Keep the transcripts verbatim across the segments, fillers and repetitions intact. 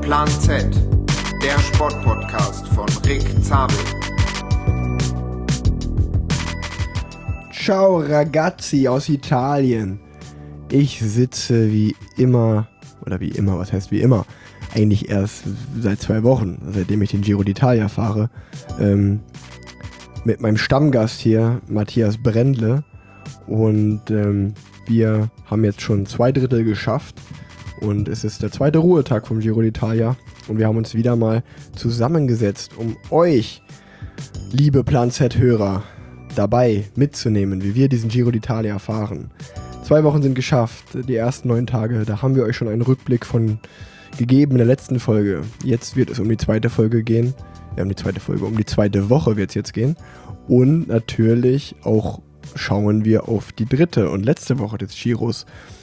Plan Z, der Sportpodcast von Rick Zabel. Ciao ragazzi aus Italien. Ich sitze wie immer, oder wie immer, was heißt wie immer? Eigentlich erst seit zwei Wochen, seitdem ich den Giro d'Italia fahre, ähm, mit meinem Stammgast hier, Matthias Brendle. Und ähm, wir haben jetzt schon zwei Drittel geschafft. Und es ist der zweite Ruhetag vom Giro d'Italia. Und wir haben uns wieder mal zusammengesetzt, um euch, liebe Plan Z-Hörer, dabei mitzunehmen, wie wir diesen Giro d'Italia fahren. Zwei Wochen sind geschafft, die ersten neun Tage. Da haben wir euch schon einen Rückblick von gegeben in der letzten Folge. Jetzt wird es um die zweite Folge gehen. Ja, um die zweite Folge, um die zweite Woche wird es jetzt gehen. Und natürlich auch schauen wir auf die dritte und letzte Woche des Giros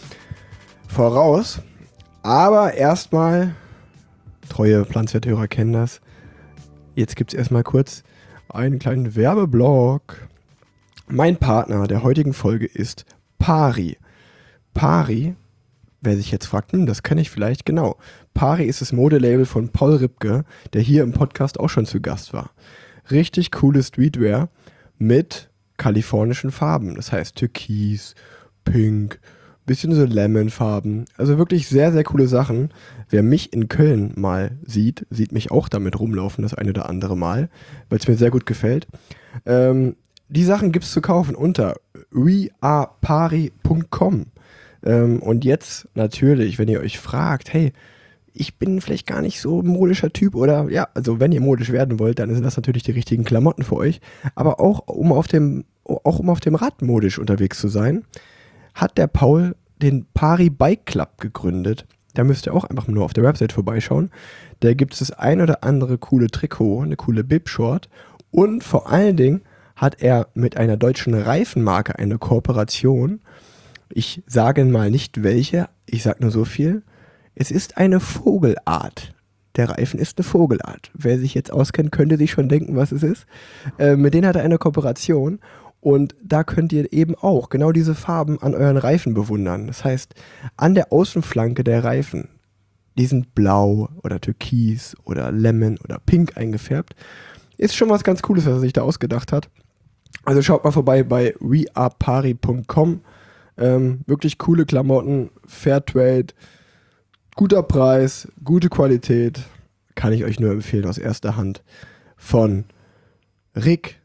voraus. Aber erstmal, treue Plan Z-Hörer kennen das, jetzt gibt es erstmal kurz einen kleinen Werbeblock. Mein Partner der heutigen Folge ist Pari. Pari, wer sich jetzt fragt, hm, das kenne ich vielleicht, genau. Pari ist das Modelabel von Paul Ripke, der hier im Podcast auch schon zu Gast war. Richtig coole Streetwear mit kalifornischen Farben. Das heißt Türkis, Pink, bisschen so Lemon-Farben. Also wirklich sehr, sehr coole Sachen. Wer mich in Köln mal sieht, sieht mich auch damit rumlaufen, das eine oder andere Mal, weil es mir sehr gut gefällt. Ähm, die Sachen gibt es zu kaufen unter we are pari punkt com. Ähm, und jetzt natürlich, wenn ihr euch fragt, hey, ich bin vielleicht gar nicht so ein modischer Typ oder ja, also wenn ihr modisch werden wollt, dann sind das natürlich die richtigen Klamotten für euch. Aber auch um auf dem, auch um auf dem Rad modisch unterwegs zu sein, hat der Paul den Pari Bike Club gegründet. Da müsst ihr auch einfach nur auf der Website vorbeischauen. Da gibt es das ein oder andere coole Trikot, eine coole Bib-Short und vor allen Dingen hat er mit einer deutschen Reifenmarke eine Kooperation. Ich sage mal nicht welche, ich sage nur so viel. Es ist eine Vogelart. Der Reifen ist eine Vogelart. Wer sich jetzt auskennt, könnte sich schon denken, was es ist. Äh, mit denen hat er eine Kooperation. Und da könnt ihr eben auch genau diese Farben an euren Reifen bewundern. Das heißt, an der Außenflanke der Reifen, die sind blau oder türkis oder lemon oder pink eingefärbt. Ist schon was ganz Cooles, was er sich da ausgedacht hat. Also schaut mal vorbei bei we are pari punkt com. Ähm, wirklich coole Klamotten, Fairtrade, guter Preis, gute Qualität. Kann ich euch nur empfehlen aus erster Hand von Rick.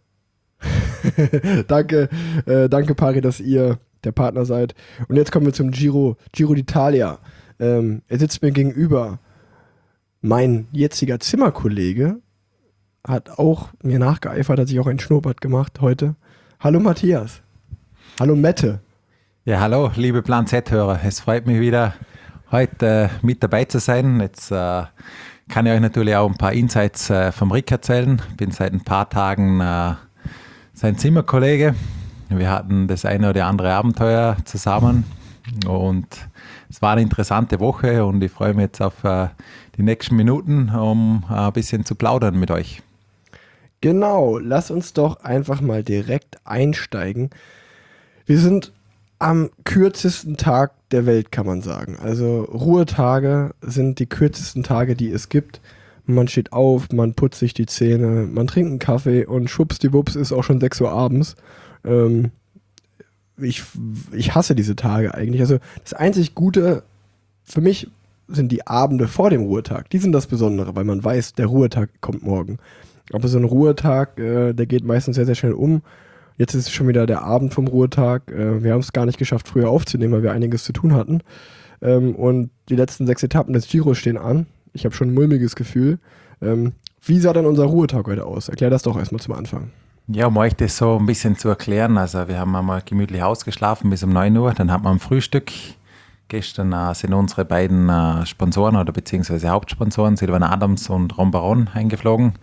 danke, äh, danke Pari, dass ihr der Partner seid. Und jetzt kommen wir zum Giro, Giro d'Italia. Ähm, er sitzt mir gegenüber. Mein jetziger Zimmerkollege hat auch mir nachgeeifert, hat sich auch ein Schnurrbart gemacht heute. Hallo Matthias. Hallo Mette. Ja, hallo liebe Plan Z-Hörer. Es freut mich wieder, heute äh, mit dabei zu sein. Jetzt äh, kann ich euch natürlich auch ein paar Insights äh, vom Rick erzählen. Bin seit ein paar Tagen äh, sein Zimmerkollege. Wir hatten das eine oder andere Abenteuer zusammen und es war eine interessante Woche und ich freue mich jetzt auf äh, die nächsten Minuten, um äh, ein bisschen zu plaudern mit euch. Genau, lass uns doch einfach mal direkt einsteigen. Wir sind am kürzesten Tag der Welt, kann man sagen. Also Ruhetage sind die kürzesten Tage, die es gibt. Man steht auf, man putzt sich die Zähne, man trinkt einen Kaffee und schwuppsdiwupps ist auch schon sechs Uhr abends. Ähm, ich, ich hasse diese Tage eigentlich. Also das einzig Gute für mich sind die Abende vor dem Ruhetag. Die sind das Besondere, weil man weiß, der Ruhetag kommt morgen. Aber so ein Ruhetag, äh, der geht meistens sehr, sehr schnell um. Jetzt ist es schon wieder der Abend vom Ruhetag. Äh, wir haben es gar nicht geschafft, früher aufzunehmen, weil wir einiges zu tun hatten. Ähm, und die letzten sechs Etappen des Giros stehen an. Ich habe schon ein mulmiges Gefühl. Ähm, wie sah denn unser Ruhetag heute aus? Erklär das doch erstmal zum Anfang. Ja, um euch das so ein bisschen zu erklären. Also wir haben einmal gemütlich ausgeschlafen bis um neun Uhr. Dann hatten wir ein Frühstück. Gestern äh, sind unsere beiden äh, Sponsoren oder beziehungsweise Hauptsponsoren, Silvan Adams und Ron Baron, eingeflogen.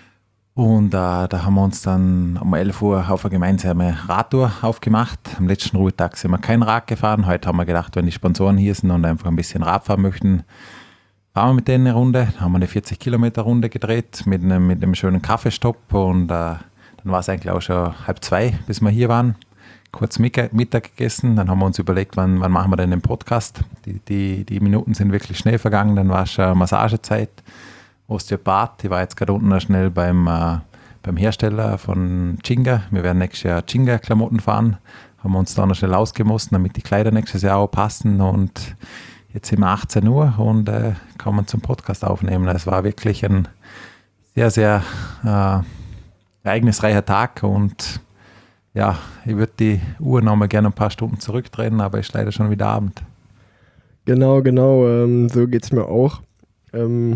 Und äh, da haben wir uns dann um elf Uhr auf eine gemeinsame Radtour aufgemacht. Am letzten Ruhetag sind wir kein Rad gefahren. Heute haben wir gedacht, wenn die Sponsoren hier sind und einfach ein bisschen Rad fahren möchten, fahren wir mit denen eine Runde. Dann haben wir eine vierzig Kilometer Runde gedreht mit einem, mit einem schönen Kaffeestopp. Und äh, dann war es eigentlich auch schon halb zwei, bis wir hier waren. kurz Mittag gegessen, dann haben wir uns überlegt, wann, wann machen wir denn den Podcast. Die, die, die Minuten sind wirklich schnell vergangen, dann war schon Massagezeit, Osteopath. Ich war jetzt gerade unten schnell beim, äh, beim Hersteller von Chinga. Wir werden nächstes Jahr Chinga-Klamotten fahren, haben wir uns da noch schnell ausgemessen, damit die Kleider nächstes Jahr auch passen, und jetzt sind wir achtzehn Uhr und äh, kommen zum Podcast aufnehmen. Es war wirklich ein sehr, sehr äh, ereignisreicher Tag, und ja, ich würde die Uhr noch mal gerne ein paar Stunden zurückdrehen, aber es ist leider schon wieder Abend. Genau, genau, ähm, so geht es mir auch. Ähm,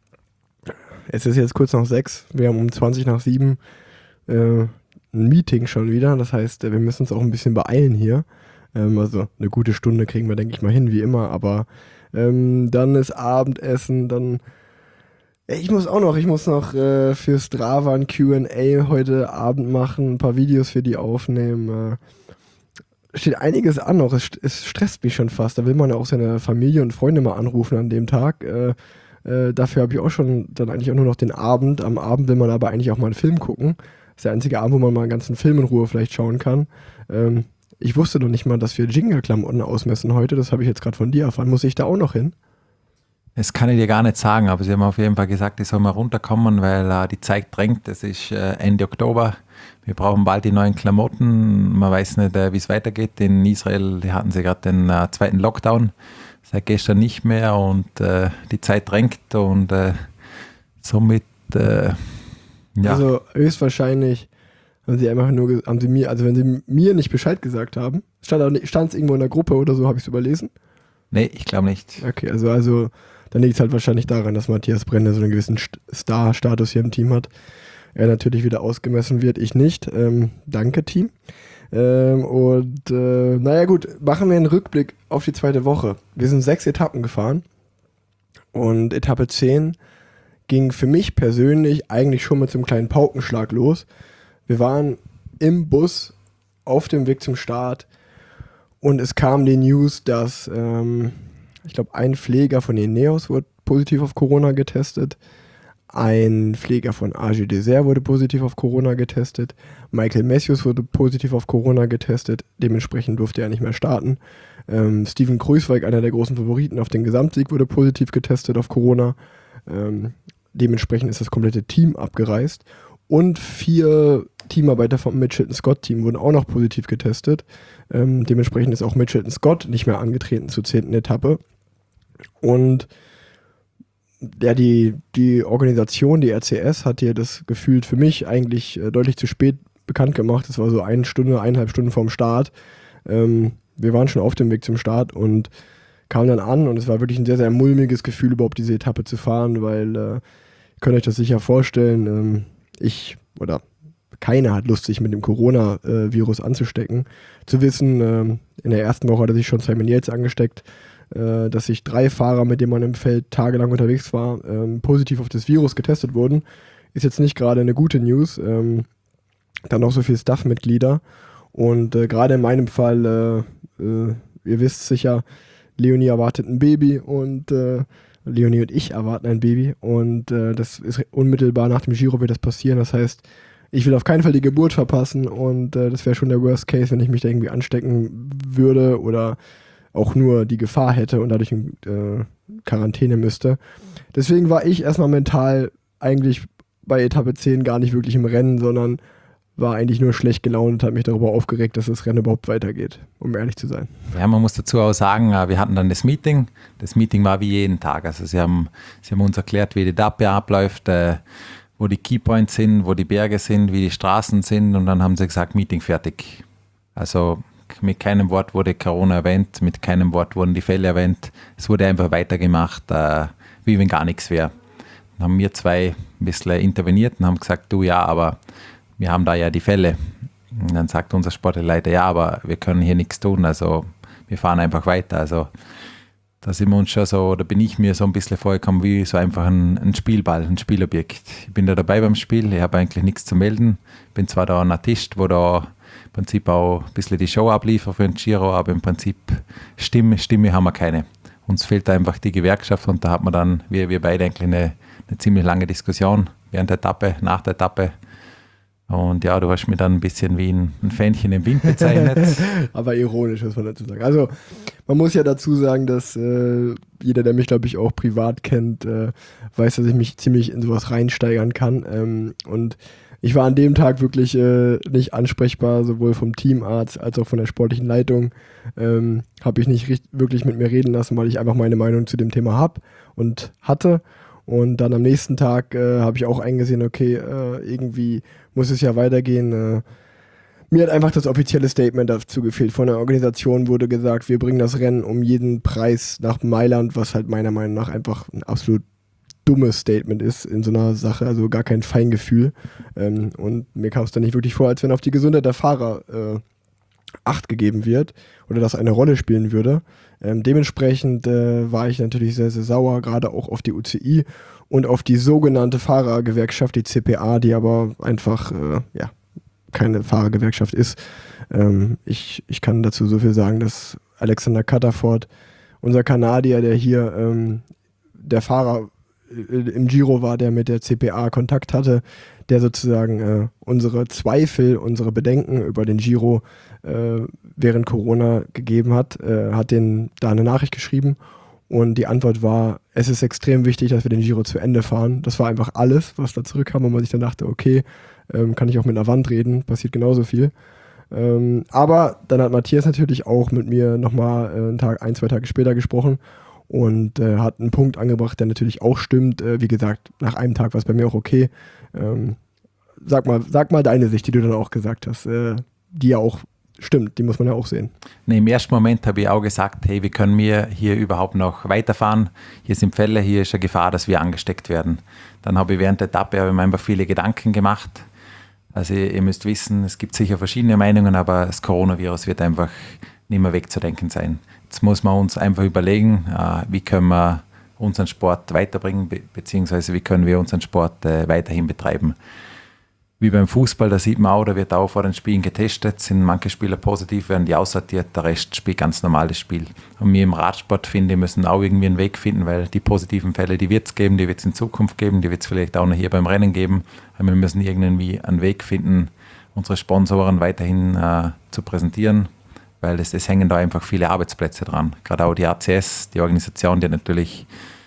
es ist jetzt kurz nach sechs, wir haben um zwanzig nach sieben äh, ein Meeting schon wieder, das heißt, wir müssen uns auch ein bisschen beeilen hier. Ähm, also eine gute Stunde kriegen wir, denke ich mal, hin, wie immer, aber ähm, dann ist Abendessen, dann ich muss auch noch, ich muss noch äh, für Strava ein Q and A heute Abend machen, ein paar Videos für die aufnehmen. Äh, steht einiges an noch, es, es stresst mich schon fast. Da will man ja auch seine Familie und Freunde mal anrufen an dem Tag. Äh, äh, dafür habe ich auch schon dann eigentlich auch nur noch den Abend. Am Abend will man aber eigentlich auch mal einen Film gucken. Das ist der einzige Abend, wo man mal einen ganzen Film in Ruhe vielleicht schauen kann. Ähm, ich wusste noch nicht mal, dass wir Jingle-Klamotten ausmessen heute. Das habe ich jetzt gerade von dir erfahren. Muss ich da auch noch hin? Das kann ich dir gar nicht sagen, aber sie haben auf jeden Fall gesagt, ich soll mal runterkommen, weil äh, die Zeit drängt. Es ist äh, Ende Oktober. Wir brauchen bald die neuen Klamotten. Man weiß nicht, äh, wie es weitergeht. In Israel, die hatten sie gerade den äh, zweiten Lockdown. Seit gestern nicht mehr, und äh, die Zeit drängt, und äh, somit, äh, ja. Also höchstwahrscheinlich haben sie einfach nur, haben sie mir, also wenn sie mir nicht Bescheid gesagt haben, stand es irgendwo in der Gruppe oder so, habe ich es überlesen? Nee, ich glaube nicht. Okay, also, also dann liegt es halt wahrscheinlich daran, dass Matthias Brenne so einen gewissen Star-Status hier im Team hat. Er natürlich wieder ausgemessen wird, ich nicht. Ähm, danke, Team. Ähm, und äh, naja gut, machen wir einen Rückblick auf die zweite Woche. Wir sind sechs Etappen gefahren, und Etappe zehn ging für mich persönlich eigentlich schon mit so einem kleinen Paukenschlag los. Wir waren im Bus auf dem Weg zum Start, und es kam die News, dass ähm, ich glaube, ein Pfleger von Ineos wurde positiv auf Corona getestet. Ein Pfleger von A G Dessert wurde positiv auf Corona getestet. Michael Matthews wurde positiv auf Corona getestet. Dementsprechend durfte er nicht mehr starten. Ähm, Steven Kruijswijk, einer der großen Favoriten auf den Gesamtsieg, wurde positiv getestet auf Corona. Ähm, dementsprechend ist das komplette Team abgereist. Und vier Teamarbeiter vom Mitchelton-Scott-Team wurden auch noch positiv getestet. Ähm, dementsprechend ist auch Mitchelton-Scott nicht mehr angetreten zur zehnten Etappe. Und ja, die, die Organisation, die R C S, hat hier das gefühlt für mich eigentlich äh, deutlich zu spät bekannt gemacht. Das war so eine Stunde, eineinhalb Stunden vorm Start. Ähm, wir waren schon auf dem Weg zum Start und kamen dann an, und es war wirklich ein sehr, sehr mulmiges Gefühl, überhaupt diese Etappe zu fahren, weil äh, ihr könnt euch das sicher vorstellen, ähm, ich oder keiner hat Lust, sich mit dem Corona-Virus äh, anzustecken. Zu wissen, ähm, in der ersten Woche hat er sich schon Simon Yates angesteckt, äh, dass sich drei Fahrer, mit denen man im Feld tagelang unterwegs war, ähm, positiv auf das Virus getestet wurden, ist jetzt nicht gerade eine gute News. Ähm, dann noch so viele Staff-Mitglieder, und äh, gerade in meinem Fall, äh, äh, ihr wisst sicher, Leonie erwartet ein Baby, und äh, Leonie und ich erwarten ein Baby, und äh, das ist unmittelbar nach dem Giro wird das passieren. Das heißt, ich will auf keinen Fall die Geburt verpassen, und äh, das wäre schon der Worst Case, wenn ich mich da irgendwie anstecken würde oder auch nur die Gefahr hätte und dadurch in äh, Quarantäne müsste. Deswegen war ich erstmal mental eigentlich bei Etappe zehn gar nicht wirklich im Rennen, sondern war eigentlich nur schlecht gelaunt und hat mich darüber aufgeregt, dass das Rennen überhaupt weitergeht, um ehrlich zu sein. Ja, man muss dazu auch sagen, wir hatten dann das Meeting. Das Meeting war wie jeden Tag. Also sie haben, sie haben uns erklärt, wie die Etappe abläuft, äh, wo die Keypoints sind, wo die Berge sind, wie die Straßen sind, und dann haben sie gesagt, Meeting fertig. Also mit keinem Wort wurde Corona erwähnt, mit keinem Wort wurden die Fälle erwähnt. Es wurde einfach weitergemacht, äh, wie wenn gar nichts wäre. Dann haben wir zwei ein bisschen interveniert und haben gesagt, du ja, aber wir haben da ja die Fälle. Und dann sagt unser Sportleiter, ja, aber wir können hier nichts tun, also wir fahren einfach weiter. Also da sind wir uns schon so, da bin ich mir so ein bisschen vorgekommen wie so einfach ein, ein Spielball, ein Spielobjekt. Ich bin da dabei beim Spiel, ich habe eigentlich nichts zu melden. Bin zwar da ein Artist, wo da im Prinzip auch ein bisschen die Show abliefert für den Giro, aber im Prinzip Stimme, Stimme haben wir keine. Uns fehlt da einfach die Gewerkschaft, und da hat man dann, wir, wir beide eigentlich eine, eine ziemlich lange Diskussion während der Etappe, nach der Etappe. Und ja, du hast mich dann ein bisschen wie ein, ein Fähnchen im Wind bezeichnet. Aber ironisch, muss man dazu sagen. Also, man muss ja dazu sagen, dass äh, jeder, der mich, glaube ich, auch privat kennt, äh, weiß, dass ich mich ziemlich in sowas reinsteigern kann. Ähm, und ich war an dem Tag wirklich äh, nicht ansprechbar, sowohl vom Teamarzt als auch von der sportlichen Leitung. Ähm, habe ich nicht richtig, wirklich mit mir reden lassen, weil ich einfach meine Meinung zu dem Thema habe und hatte. Und dann am nächsten Tag äh, habe ich auch eingesehen, okay, äh, irgendwie muss es ja weitergehen. Äh, mir hat einfach das offizielle Statement dazu gefehlt. Von der Organisation wurde gesagt, wir bringen das Rennen um jeden Preis nach Mailand, was halt meiner Meinung nach einfach ein absolut dummes Statement ist in so einer Sache, also gar kein Feingefühl. Ähm, und mir kam es dann nicht wirklich vor, als wenn auf die Gesundheit der Fahrer äh, Acht gegeben wird oder das eine Rolle spielen würde. Ähm, dementsprechend äh, war ich natürlich sehr, sehr sauer, gerade auch auf die U C I und auf die sogenannte Fahrergewerkschaft, die C P A, die aber einfach äh, ja, keine Fahrergewerkschaft ist. Ähm, ich, ich kann dazu so viel sagen, dass Alexander Catterford, unser Kanadier, der hier ähm, der Fahrer im Giro war, der mit der C P A Kontakt hatte, der sozusagen äh, unsere Zweifel, unsere Bedenken über den Giro äh, während Corona gegeben hat, äh, hat denen da eine Nachricht geschrieben und die Antwort war, es ist extrem wichtig, dass wir den Giro zu Ende fahren. Das war einfach alles, was da zurückkam, und man sich dann dachte, okay, ähm, kann ich auch mit einer Wand reden, passiert genauso viel. Ähm, aber dann hat Matthias natürlich auch mit mir nochmal äh, einen Tag, ein, zwei Tage später gesprochen und äh, hat einen Punkt angebracht, der natürlich auch stimmt. Äh, wie gesagt, nach einem Tag war es bei mir auch okay. Ähm, sag mal, sag mal deine Sicht, die du dann auch gesagt hast, äh, die ja auch stimmt, die muss man ja auch sehen. Nee, im ersten Moment habe ich auch gesagt, hey, wie können wir hier überhaupt noch weiterfahren? Hier sind Fälle, hier ist eine Gefahr, dass wir angesteckt werden. Dann habe ich während der Etappe habe ich mir einfach viele Gedanken gemacht. Also ihr, ihr müsst wissen, es gibt sicher verschiedene Meinungen, aber das Coronavirus wird einfach nicht mehr wegzudenken sein. Jetzt muss man uns einfach überlegen, äh, wie können wir unseren Sport weiterbringen, be- beziehungsweise wie können wir unseren Sport äh, weiterhin betreiben. Wie beim Fußball, da sieht man auch, da wird auch vor den Spielen getestet, sind manche Spieler positiv, werden die aussortiert, der Rest spielt ganz normales Spiel. Und wir im Radsport, finde ich, müssen auch irgendwie einen Weg finden, weil die positiven Fälle, die wird es geben, die wird es in Zukunft geben, die wird es vielleicht auch noch hier beim Rennen geben. Aber wir müssen irgendwie einen Weg finden, unsere Sponsoren weiterhin äh, zu präsentieren, weil es, es hängen da einfach viele Arbeitsplätze dran. Gerade auch die A C S, die Organisation, die hat natürlich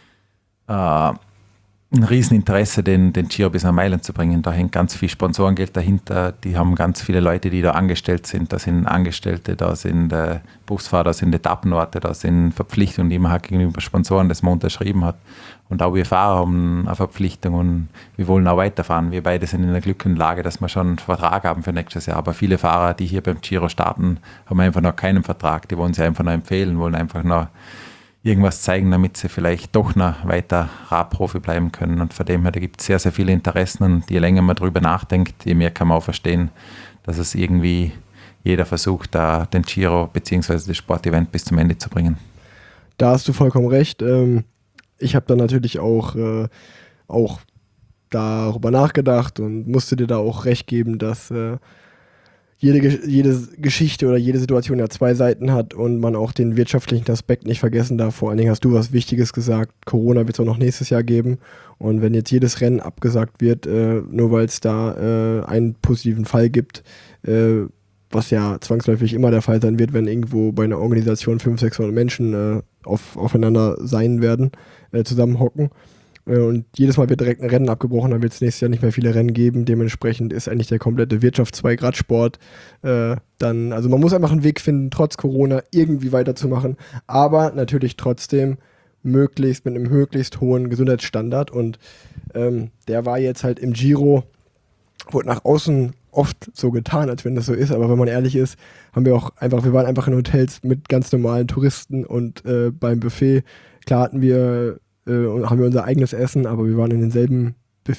äh, ein Rieseninteresse, den, den Giro bis nach Mailand zu bringen. Da hängt ganz viel Sponsorengeld dahinter. Die haben ganz viele Leute, die da angestellt sind. Da sind Angestellte, da sind äh, Busfahrer, da sind Etappenorte, da sind Verpflichtungen, die man hat gegenüber Sponsoren, das man unterschrieben hat. Und auch wir Fahrer haben eine Verpflichtung und wir wollen auch weiterfahren. Wir beide sind in der glücklichen Lage, dass wir schon einen Vertrag haben für nächstes Jahr. Aber viele Fahrer, die hier beim Giro starten, haben einfach noch keinen Vertrag. Die wollen sie einfach noch empfehlen, wollen einfach noch irgendwas zeigen, damit sie vielleicht doch noch weiter Radprofi bleiben können. Und von dem her, da gibt es sehr, sehr viele Interessen. Und je länger man darüber nachdenkt, je mehr kann man auch verstehen, dass es irgendwie jeder versucht, da den Giro bzw. das Sportevent bis zum Ende zu bringen. Da hast du vollkommen recht. Ähm, ich habe dann natürlich auch, äh, auch darüber nachgedacht und musste dir da auch recht geben, dass äh, Jede, jede Geschichte oder jede Situation ja zwei Seiten hat und man auch den wirtschaftlichen Aspekt nicht vergessen darf. Vor allen Dingen hast du was Wichtiges gesagt, Corona wird es auch noch nächstes Jahr geben und wenn jetzt jedes Rennen abgesagt wird, äh, nur weil es da äh, einen positiven Fall gibt, äh, was ja zwangsläufig immer der Fall sein wird, wenn irgendwo bei einer Organisation fünfhundert, sechshundert Menschen äh, auf, aufeinander sein werden, äh, zusammenhocken. Und jedes Mal wird direkt ein Rennen abgebrochen, dann wird es nächstes Jahr nicht mehr viele Rennen geben. Dementsprechend ist eigentlich der komplette Wirtschaftszweig Radsport äh, dann, also man muss einfach einen Weg finden, trotz Corona irgendwie weiterzumachen, aber natürlich trotzdem möglichst mit einem möglichst hohen Gesundheitsstandard. Und ähm, der war jetzt halt im Giro, wurde nach außen oft so getan, als wenn das so ist, aber wenn man ehrlich ist, haben wir auch einfach, wir waren einfach in Hotels mit ganz normalen Touristen und äh, beim Buffet, klar hatten wir Äh, haben wir unser eigenes Essen, aber wir waren in denselben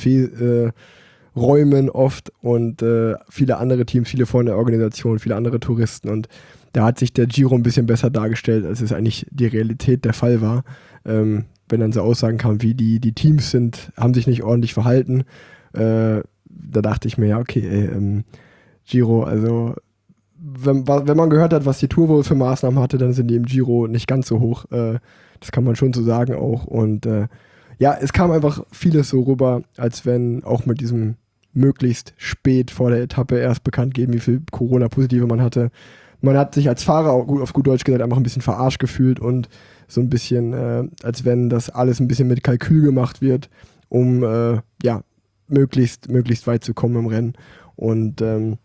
Buffet-Räumen äh, oft und äh, viele andere Teams, viele von der Organisation, viele andere Touristen und da hat sich der Giro ein bisschen besser dargestellt, als es eigentlich die Realität der Fall war. Ähm, wenn dann so Aussagen kamen, wie die, die Teams sind, haben sich nicht ordentlich verhalten, äh, da dachte ich mir, ja okay, ey, ähm, Giro, also wenn, wenn man gehört hat, was die Tour wohl für Maßnahmen hatte, dann sind die im Giro nicht ganz so hoch. Äh, das kann man schon so sagen auch. Und äh, ja, es kam einfach vieles so rüber, als wenn auch mit diesem möglichst spät vor der Etappe erst bekannt geben, wie viel Corona-Positive man hatte. Man hat sich als Fahrer, auch gut, auf gut Deutsch gesagt, einfach ein bisschen verarscht gefühlt und so ein bisschen, äh, als wenn das alles ein bisschen mit Kalkül gemacht wird, um äh, ja, möglichst, möglichst weit zu kommen im Rennen. Und ähm,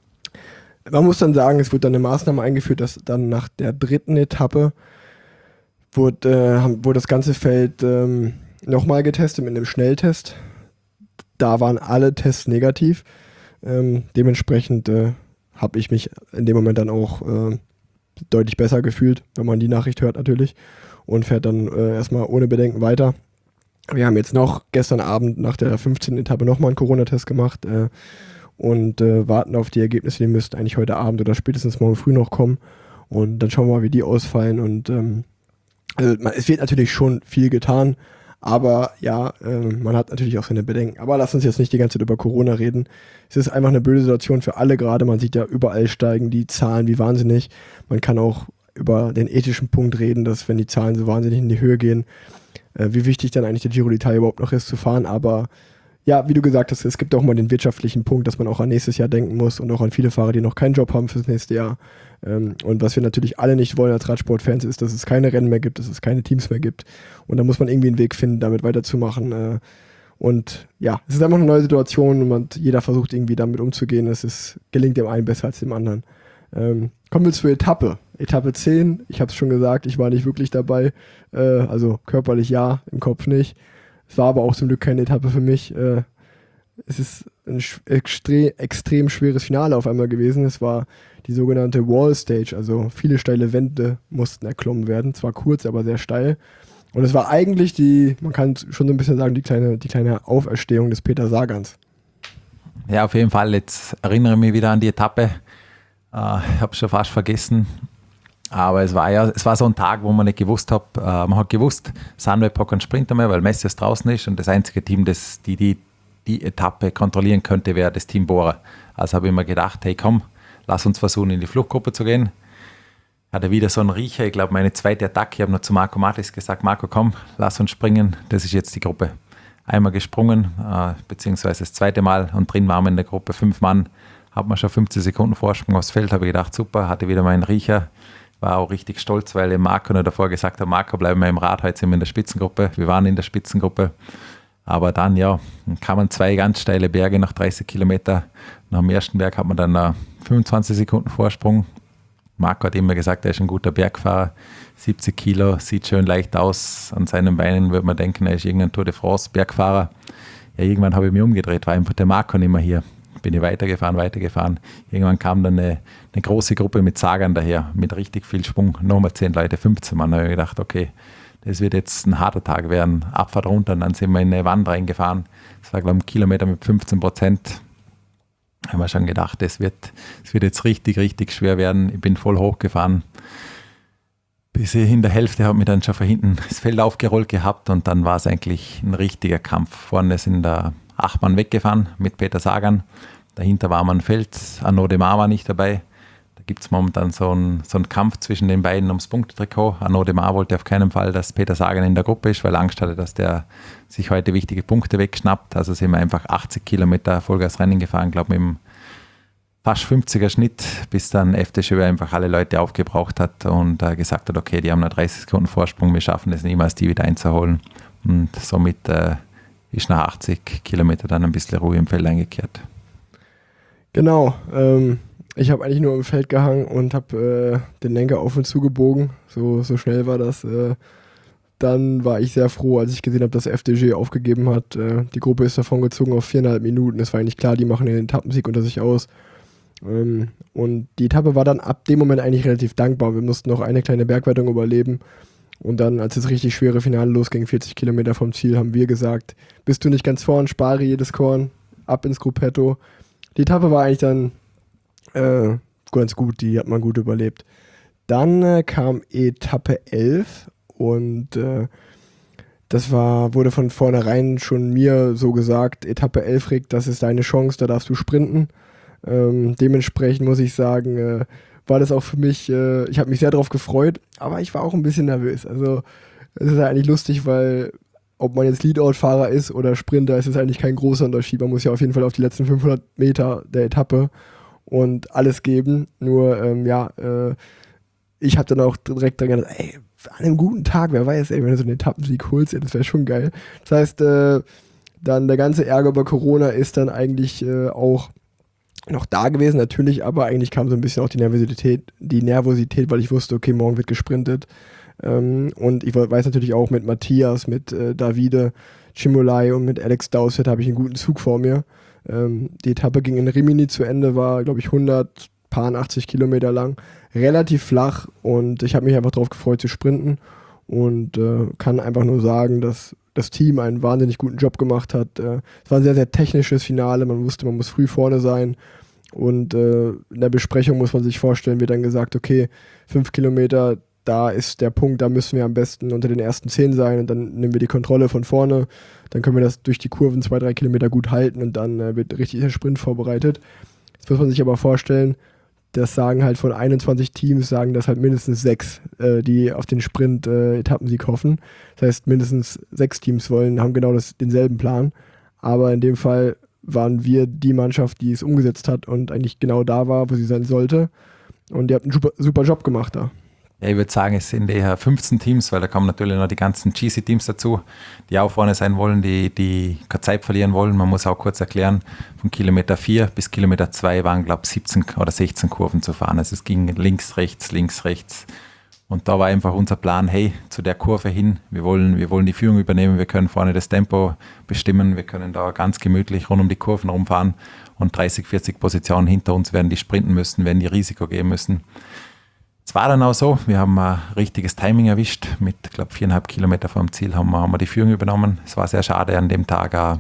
man muss dann sagen, es wurde dann eine Maßnahme eingeführt, dass dann nach der dritten Etappe wurde, äh, wurde das ganze Feld ähm, nochmal getestet mit einem Schnelltest. Da waren alle Tests negativ. Ähm, dementsprechend äh, habe ich mich in dem Moment dann auch äh, deutlich besser gefühlt, wenn man die Nachricht hört natürlich, und fährt dann äh, erstmal ohne Bedenken weiter. Wir haben jetzt noch gestern Abend nach der fünfzehnten Etappe nochmal einen Corona-Test gemacht äh, und äh, warten auf die Ergebnisse. Die müssten eigentlich heute Abend oder spätestens morgen früh noch kommen. Und dann schauen wir mal, wie die ausfallen. Und ähm, also man, es wird natürlich schon viel getan, aber ja, äh, man hat natürlich auch seine Bedenken. Aber lass uns jetzt nicht die ganze Zeit über Corona reden. Es ist einfach eine blöde Situation für alle gerade. Man sieht ja überall steigen die Zahlen wie wahnsinnig. Man kann auch über den ethischen Punkt reden, dass wenn die Zahlen so wahnsinnig in die Höhe gehen, äh, wie wichtig dann eigentlich der Giro d'Italia überhaupt noch ist zu fahren. Aber ja, wie du gesagt hast, es gibt auch mal den wirtschaftlichen Punkt, dass man auch an nächstes Jahr denken muss und auch an viele Fahrer, die noch keinen Job haben fürs nächste Jahr. Ähm, und was wir natürlich alle nicht wollen als Radsportfans ist, dass es keine Rennen mehr gibt, dass es keine Teams mehr gibt. Und da muss man irgendwie einen Weg finden, damit weiterzumachen. Äh, und ja, es ist einfach eine neue Situation und jeder versucht irgendwie damit umzugehen. Es ist, gelingt dem einen besser als dem anderen. Ähm, kommen wir zur Etappe. Etappe zehn, ich habe es schon gesagt, ich war nicht wirklich dabei. Äh, also körperlich ja, im Kopf nicht. Es war aber auch zum Glück keine Etappe für mich. Äh, es ist ein extre- extrem schweres Finale auf einmal gewesen. Es war die sogenannte Wall Stage, also viele steile Wände mussten erklommen werden. Zwar kurz, aber sehr steil. Und es war eigentlich die, man kann schon so ein bisschen sagen, die kleine, die kleine Auferstehung des Peter Sagans. Ja, auf jeden Fall. Jetzt erinnere ich mich wieder an die Etappe. Äh, ich habe es schon fast vergessen. Aber es war ja, es war so ein Tag, wo man nicht gewusst hat, äh, man hat gewusst, Sunweb hat keinen Sprinter mehr, weil Messias draußen ist und das einzige Team, das die, die, die Etappe kontrollieren könnte, wäre das Team Bora. Also habe ich mir gedacht, hey komm, lass uns versuchen, in die Fluchtgruppe zu gehen. Hatte wieder so einen Riecher, ich glaube meine zweite Attacke, ich habe noch zu Marco Matis gesagt, Marco komm, lass uns springen, das ist jetzt die Gruppe. Einmal gesprungen, äh, beziehungsweise das zweite Mal und drin waren wir in der Gruppe, fünf Mann, hat man schon fünfzehn Sekunden Vorsprung aufs Feld, habe ich gedacht, super, hatte wieder meinen Riecher. War auch richtig stolz, weil der Marco noch davor gesagt hat, Marco, bleiben wir im Rad, heute sind wir in der Spitzengruppe. Wir waren in der Spitzengruppe. Aber dann, ja, kamen zwei ganz steile Berge nach dreißig Kilometer. Nach dem ersten Berg hat man dann uh, fünfundzwanzig Sekunden Vorsprung. Marco hat immer gesagt, er ist ein guter Bergfahrer. siebzig Kilo, sieht schön leicht aus. An seinen Beinen würde man denken, er ist irgendein Tour de France Bergfahrer. Ja, irgendwann habe ich mich umgedreht, war einfach der Marco nicht mehr hier. Bin ich weitergefahren, weitergefahren. Irgendwann kam dann eine, eine große Gruppe mit Sagern daher, mit richtig viel Schwung. Nochmal zehn Leute, fünfzehn Mann. Da habe ich gedacht, okay, das wird jetzt ein harter Tag werden. Abfahrt runter und dann sind wir in eine Wand reingefahren. Das war, glaube ich, ein Kilometer mit fünfzehn Prozent. Da haben wir schon gedacht, das wird, das wird jetzt richtig, richtig schwer werden. Ich bin voll hochgefahren. Bis ich in der Hälfte habe ich dann schon von hinten das Feld aufgerollt gehabt und dann war es eigentlich ein richtiger Kampf. Vorne sind da acht Mann weggefahren mit Peter Sagan. Dahinter war man ein Feld, Arnaud Démare war nicht dabei. Da gibt es momentan so einen, so einen Kampf zwischen den beiden ums Punktetrikot. Arnaud Démare wollte auf keinen Fall, dass Peter Sagan in der Gruppe ist, weil er Angst hatte, dass der sich heute wichtige Punkte wegschnappt. Also sind wir einfach achtzig Kilometer Vollgasrennen gefahren, glaube ich, mit einem fast fünfziger Schnitt, bis dann F D J einfach alle Leute aufgebraucht hat und äh, gesagt hat, okay, die haben noch dreißig Sekunden Vorsprung, wir schaffen es niemals, die wieder einzuholen. Und somit äh, ist nach achtzig Kilometer dann ein bisschen Ruhe im Feld eingekehrt. Genau, ähm, ich habe eigentlich nur im Feld gehangen und habe äh, den Lenker auf und zu gebogen, so, so schnell war das. Äh, dann war ich sehr froh, als ich gesehen habe, dass F D J aufgegeben hat. Äh, die Gruppe ist davon gezogen auf viereinhalb Minuten, es war eigentlich klar, die machen den Etappensieg unter sich aus. Ähm, und die Etappe war dann ab dem Moment eigentlich relativ dankbar. Wir mussten noch eine kleine Bergwertung überleben. Und dann, als das richtig schwere Finale losging, vierzig Kilometer vom Ziel, haben wir gesagt, bist du nicht ganz vorn, spare jedes Korn, ab ins Gruppetto. Die Etappe war eigentlich dann äh, ganz gut, die hat man gut überlebt. Dann äh, kam Etappe elf und äh, das war, wurde von vornherein schon mir so gesagt, Etappe elf, Rick, das ist deine Chance, da darfst du sprinten. Ähm, dementsprechend muss ich sagen, äh, war das auch für mich, äh, ich habe mich sehr darauf gefreut, aber ich war auch ein bisschen nervös. Also es ist ja eigentlich lustig, weil ob man jetzt Leadout-Fahrer ist oder Sprinter, ist es eigentlich kein großer Unterschied. Man muss ja auf jeden Fall auf die letzten fünfhundert Meter der Etappe und alles geben. Nur, ähm, ja, äh, ich habe dann auch direkt dran gedacht, ey, an einem guten Tag, wer weiß, ey, wenn du so einen Etappensieg holst, ey, das wäre schon geil. Das heißt, äh, dann der ganze Ärger über Corona ist dann eigentlich äh, auch noch da gewesen, natürlich, aber eigentlich kam so ein bisschen auch die Nervosität, die Nervosität, weil ich wusste, okay, morgen wird gesprintet. Ähm, und ich weiß natürlich auch mit Matthias, mit äh, Davide Cimolai und mit Alex Dowsett habe ich einen guten Zug vor mir. Ähm, die Etappe ging in Rimini zu Ende, war, glaube ich, hundertachtzig Kilometer lang, relativ flach und ich habe mich einfach darauf gefreut zu sprinten und äh, kann einfach nur sagen, dass das Team einen wahnsinnig guten Job gemacht hat. Äh, es war ein sehr, sehr technisches Finale, man wusste, man muss früh vorne sein und äh, in der Besprechung muss man sich vorstellen, wird dann gesagt, okay, fünf Kilometer, da ist der Punkt, da müssen wir am besten unter den ersten zehn sein und dann nehmen wir die Kontrolle von vorne, dann können wir das durch die Kurven zwei, drei Kilometer gut halten und dann äh, wird richtig der Sprint vorbereitet. Jetzt muss man sich aber vorstellen, das sagen halt von einundzwanzig Teams, sagen das halt mindestens sechs, äh, die auf den Sprint-Etappensieg äh, hoffen. Das heißt, mindestens sechs Teams wollen, haben genau das, denselben Plan, aber in dem Fall waren wir die Mannschaft, die es umgesetzt hat und eigentlich genau da war, wo sie sein sollte und ihr habt einen super, super Job gemacht da. Ja, ich würde sagen, es sind eher fünfzehn Teams, weil da kommen natürlich noch die ganzen G C-Teams dazu, die auch vorne sein wollen, die, die keine Zeit verlieren wollen. Man muss auch kurz erklären, von Kilometer vier bis Kilometer zwei waren, glaube ich, siebzehn oder sechzehn Kurven zu fahren. Also es ging links, rechts, links, rechts. Und da war einfach unser Plan, hey, zu der Kurve hin, wir wollen, wir wollen die Führung übernehmen, wir können vorne das Tempo bestimmen, wir können da ganz gemütlich rund um die Kurven rumfahren und dreißig, vierzig Positionen hinter uns werden die sprinten müssen, werden die Risiko gehen müssen. Es war dann auch so, wir haben ein richtiges Timing erwischt. Mit, ich glaube, viereinhalb Kilometer vom Ziel haben wir, haben wir die Führung übernommen. Es war sehr schade an dem Tag. Auch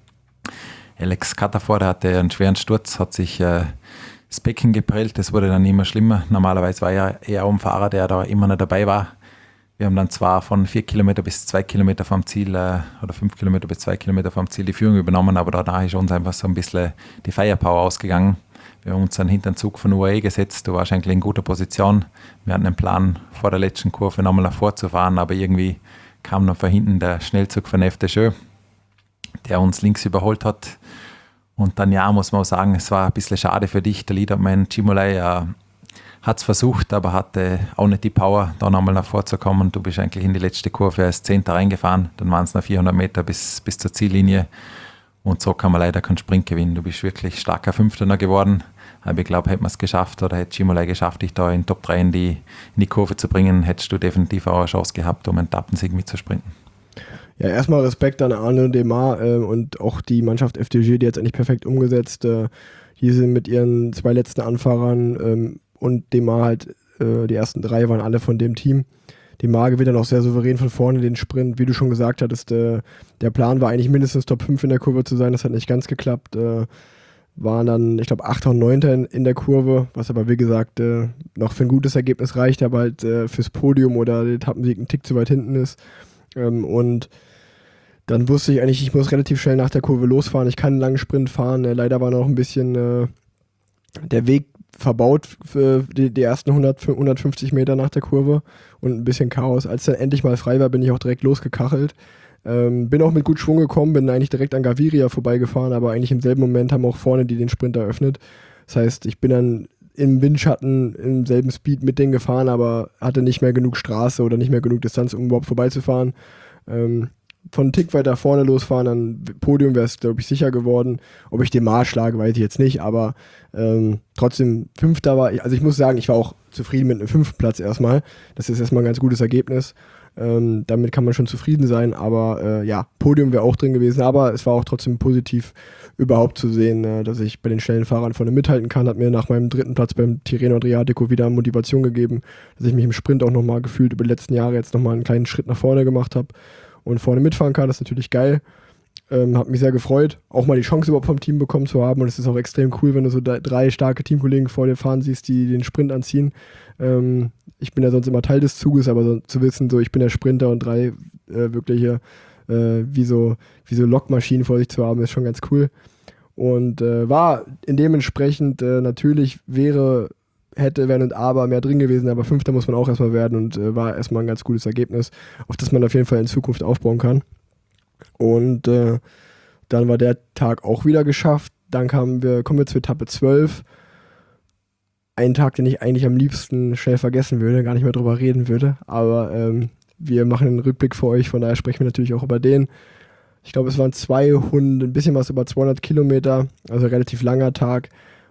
Alex Cataford, der hatte einen schweren Sturz, hat sich äh, das Becken geprellt. Das wurde dann immer schlimmer. Normalerweise war er eher ein Fahrer, der da immer noch dabei war. Wir haben dann zwar von vier Kilometer bis zwei Kilometer vom Ziel äh, oder fünf Kilometer bis zwei Kilometer vom Ziel die Führung übernommen, aber danach ist uns einfach so ein bisschen die Firepower ausgegangen. Wir haben uns dann hinter den Zug von U A E gesetzt, du warst eigentlich in guter Position. Wir hatten einen Plan, vor der letzten Kurve nochmal nach vor zu fahren, aber irgendwie kam dann von hinten der Schnellzug von F D Jeux, der uns links überholt hat. Und dann, ja, muss man auch sagen, es war ein bisschen schade für dich. Der Leaderman Cimolai äh, hat es versucht, aber hatte auch nicht die Power, da nochmal nach vorzukommen. Du bist eigentlich in die letzte Kurve als Zehnter reingefahren, dann waren es noch vierhundert Meter bis, bis zur Ziellinie. Und so kann man leider keinen Sprint gewinnen. Du bist wirklich starker Fünfter geworden. Aber ich glaube, hätte man es geschafft oder hätte Cimolai geschafft, dich da in Top drei in die, in die Kurve zu bringen, hättest du definitiv auch eine Chance gehabt, um einen Etappensieg mitzusprinten. Ja, erstmal Respekt an Arne Demar äh, und auch die Mannschaft F D J, die hat es eigentlich perfekt umgesetzt. Äh, die sind mit ihren zwei letzten Anfahrern ähm, und Demar halt, äh, die ersten drei waren alle von dem Team. Demar gewinnt dann auch sehr souverän von vorne den Sprint. Wie du schon gesagt hattest, äh, der Plan war eigentlich mindestens Top fünf in der Kurve zu sein. Das hat nicht ganz geklappt. Äh, waren dann, ich glaube, achter und neunter in, in der Kurve, was aber, wie gesagt, äh, noch für ein gutes Ergebnis reicht, aber halt äh, fürs Podium oder den Etappensieg ein Tick zu weit hinten ist. Ähm, und dann wusste ich eigentlich, ich muss relativ schnell nach der Kurve losfahren. Ich kann einen langen Sprint fahren. Äh, leider war noch ein bisschen äh, der Weg verbaut für die, die ersten hundert, hundertfünfzig Meter nach der Kurve und ein bisschen Chaos. Als dann endlich mal frei war, bin ich auch direkt losgekachelt. Ähm, bin auch mit gut Schwung gekommen, bin eigentlich direkt an Gaviria vorbeigefahren, aber eigentlich im selben Moment haben auch vorne die den Sprint eröffnet. Das heißt, ich bin dann im Windschatten im selben Speed mit denen gefahren, aber hatte nicht mehr genug Straße oder nicht mehr genug Distanz, um überhaupt vorbeizufahren. Ähm, von einem Tick weiter vorne losfahren, dann Podium wäre es, glaube ich, sicher geworden. Ob ich den Mars schlage, weiß ich jetzt nicht, aber ähm, trotzdem Fünfter war ich, also ich muss sagen, ich war auch zufrieden mit einem fünften Platz erstmal. Das ist erstmal ein ganz gutes Ergebnis. Ähm, damit kann man schon zufrieden sein, aber äh, ja, Podium wäre auch drin gewesen, aber es war auch trotzdem positiv überhaupt zu sehen, äh, dass ich bei den schnellen Fahrern vorne mithalten kann, hat mir nach meinem dritten Platz beim Tirreno Adriatico wieder Motivation gegeben, dass ich mich im Sprint auch nochmal gefühlt über die letzten Jahre jetzt nochmal einen kleinen Schritt nach vorne gemacht habe und vorne mitfahren kann, das ist natürlich geil. Ähm, hat mich sehr gefreut, auch mal die Chance überhaupt vom Team bekommen zu haben und es ist auch extrem cool, wenn du so drei starke Teamkollegen vor dir fahren siehst, die den Sprint anziehen. Ähm, ich bin ja sonst immer Teil des Zuges, aber so, zu wissen, so ich bin der Sprinter und drei äh, wirkliche äh, wie so, wie so Lokmaschinen vor sich zu haben, ist schon ganz cool. Und äh, war in dementsprechend äh, natürlich wäre, hätte, wenn und aber mehr drin gewesen, aber Fünfter muss man auch erstmal werden und äh, war erstmal ein ganz gutes Ergebnis, auf das man auf jeden Fall in Zukunft aufbauen kann. Und äh, dann war der Tag auch wieder geschafft. Dann kamen wir, kommen wir zur Etappe zwölf. Ein Tag, den ich eigentlich am liebsten schnell vergessen würde, gar nicht mehr drüber reden würde. Aber ähm, wir machen einen Rückblick für euch, von daher sprechen wir natürlich auch über den. Ich glaube, es waren zweihundert, ein bisschen was über zweihundert Kilometer, also relativ langer Tag.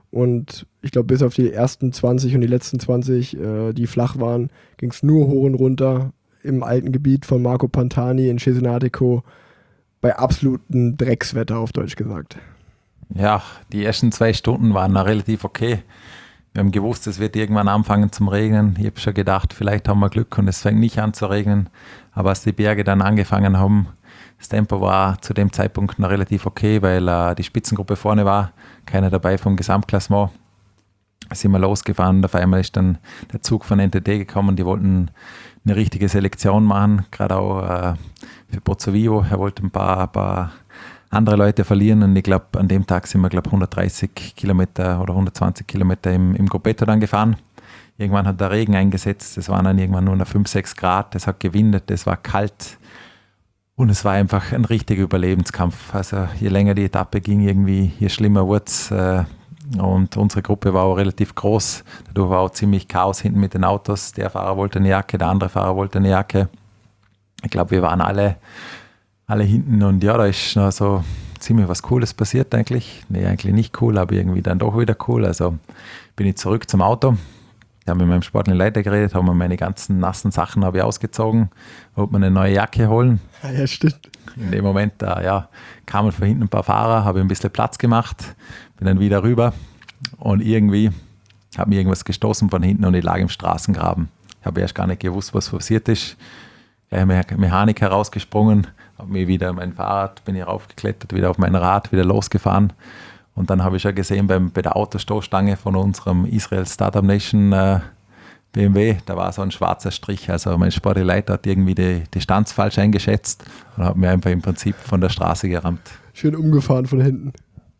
Und ich glaube, bis auf die ersten zwanzig und die letzten zwanzig, äh, die flach waren, ging es nur hoch und runter im alten Gebiet von Marco Pantani in Cesenatico bei absolutem Dreckswetter, auf Deutsch gesagt. Ja, die ersten zwei Stunden waren noch relativ okay. Wir haben gewusst, es wird irgendwann anfangen zum Regnen. Ich habe schon gedacht, vielleicht haben wir Glück und es fängt nicht an zu regnen. Aber als die Berge dann angefangen haben, das Tempo war zu dem Zeitpunkt noch relativ okay, weil äh, die Spitzengruppe vorne war, keiner dabei vom Gesamtklassement. Sind wir losgefahren und auf einmal ist dann der Zug von N T T gekommen. Die wollten eine richtige Selektion machen, gerade auch äh, für Pozzovivo. Er wollte ein paar, ein paar andere Leute verlieren und ich glaube, an dem Tag sind wir glaube hundertdreißig Kilometer oder hundertzwanzig Kilometer im, im Gruppetto dann gefahren. Irgendwann hat der Regen eingesetzt, es waren dann irgendwann nur noch fünf, sechs Grad, es hat gewindet, es war kalt und es war einfach ein richtiger Überlebenskampf. Also je länger die Etappe ging, irgendwie, je schlimmer wurde es. Äh, und unsere Gruppe war auch relativ groß, dadurch war auch ziemlich Chaos hinten mit den Autos. Der Fahrer wollte eine Jacke, der andere Fahrer wollte eine Jacke. Ich glaube, wir waren alle alle hinten und ja, da ist noch so ziemlich was Cooles passiert eigentlich. Nee, eigentlich nicht cool, aber irgendwie dann doch wieder cool. Also bin ich zurück zum Auto, habe mit meinem sportlichen Leiter geredet, habe mir meine ganzen nassen Sachen habe ich ausgezogen, wollte mir eine neue Jacke holen. Ja, ja, stimmt. In dem Moment, da ja, kamen von hinten ein paar Fahrer, habe ein bisschen Platz gemacht, bin dann wieder rüber und irgendwie hat mir irgendwas gestoßen von hinten und ich lag im Straßengraben. Ich habe erst gar nicht gewusst, was passiert ist. Gleich Mechanik herausgesprungen, habe mir wieder mein Fahrrad, bin hier raufgeklettert, wieder auf mein Rad, wieder losgefahren. Und dann habe ich schon gesehen, beim, bei der Autostoßstange von unserem Israel Startup Nation äh, B M W, da war so ein schwarzer Strich. Also mein sportlicher Leiter hat irgendwie die Distanz falsch eingeschätzt und hat mir einfach im Prinzip von der Straße gerammt. Schön umgefahren von hinten.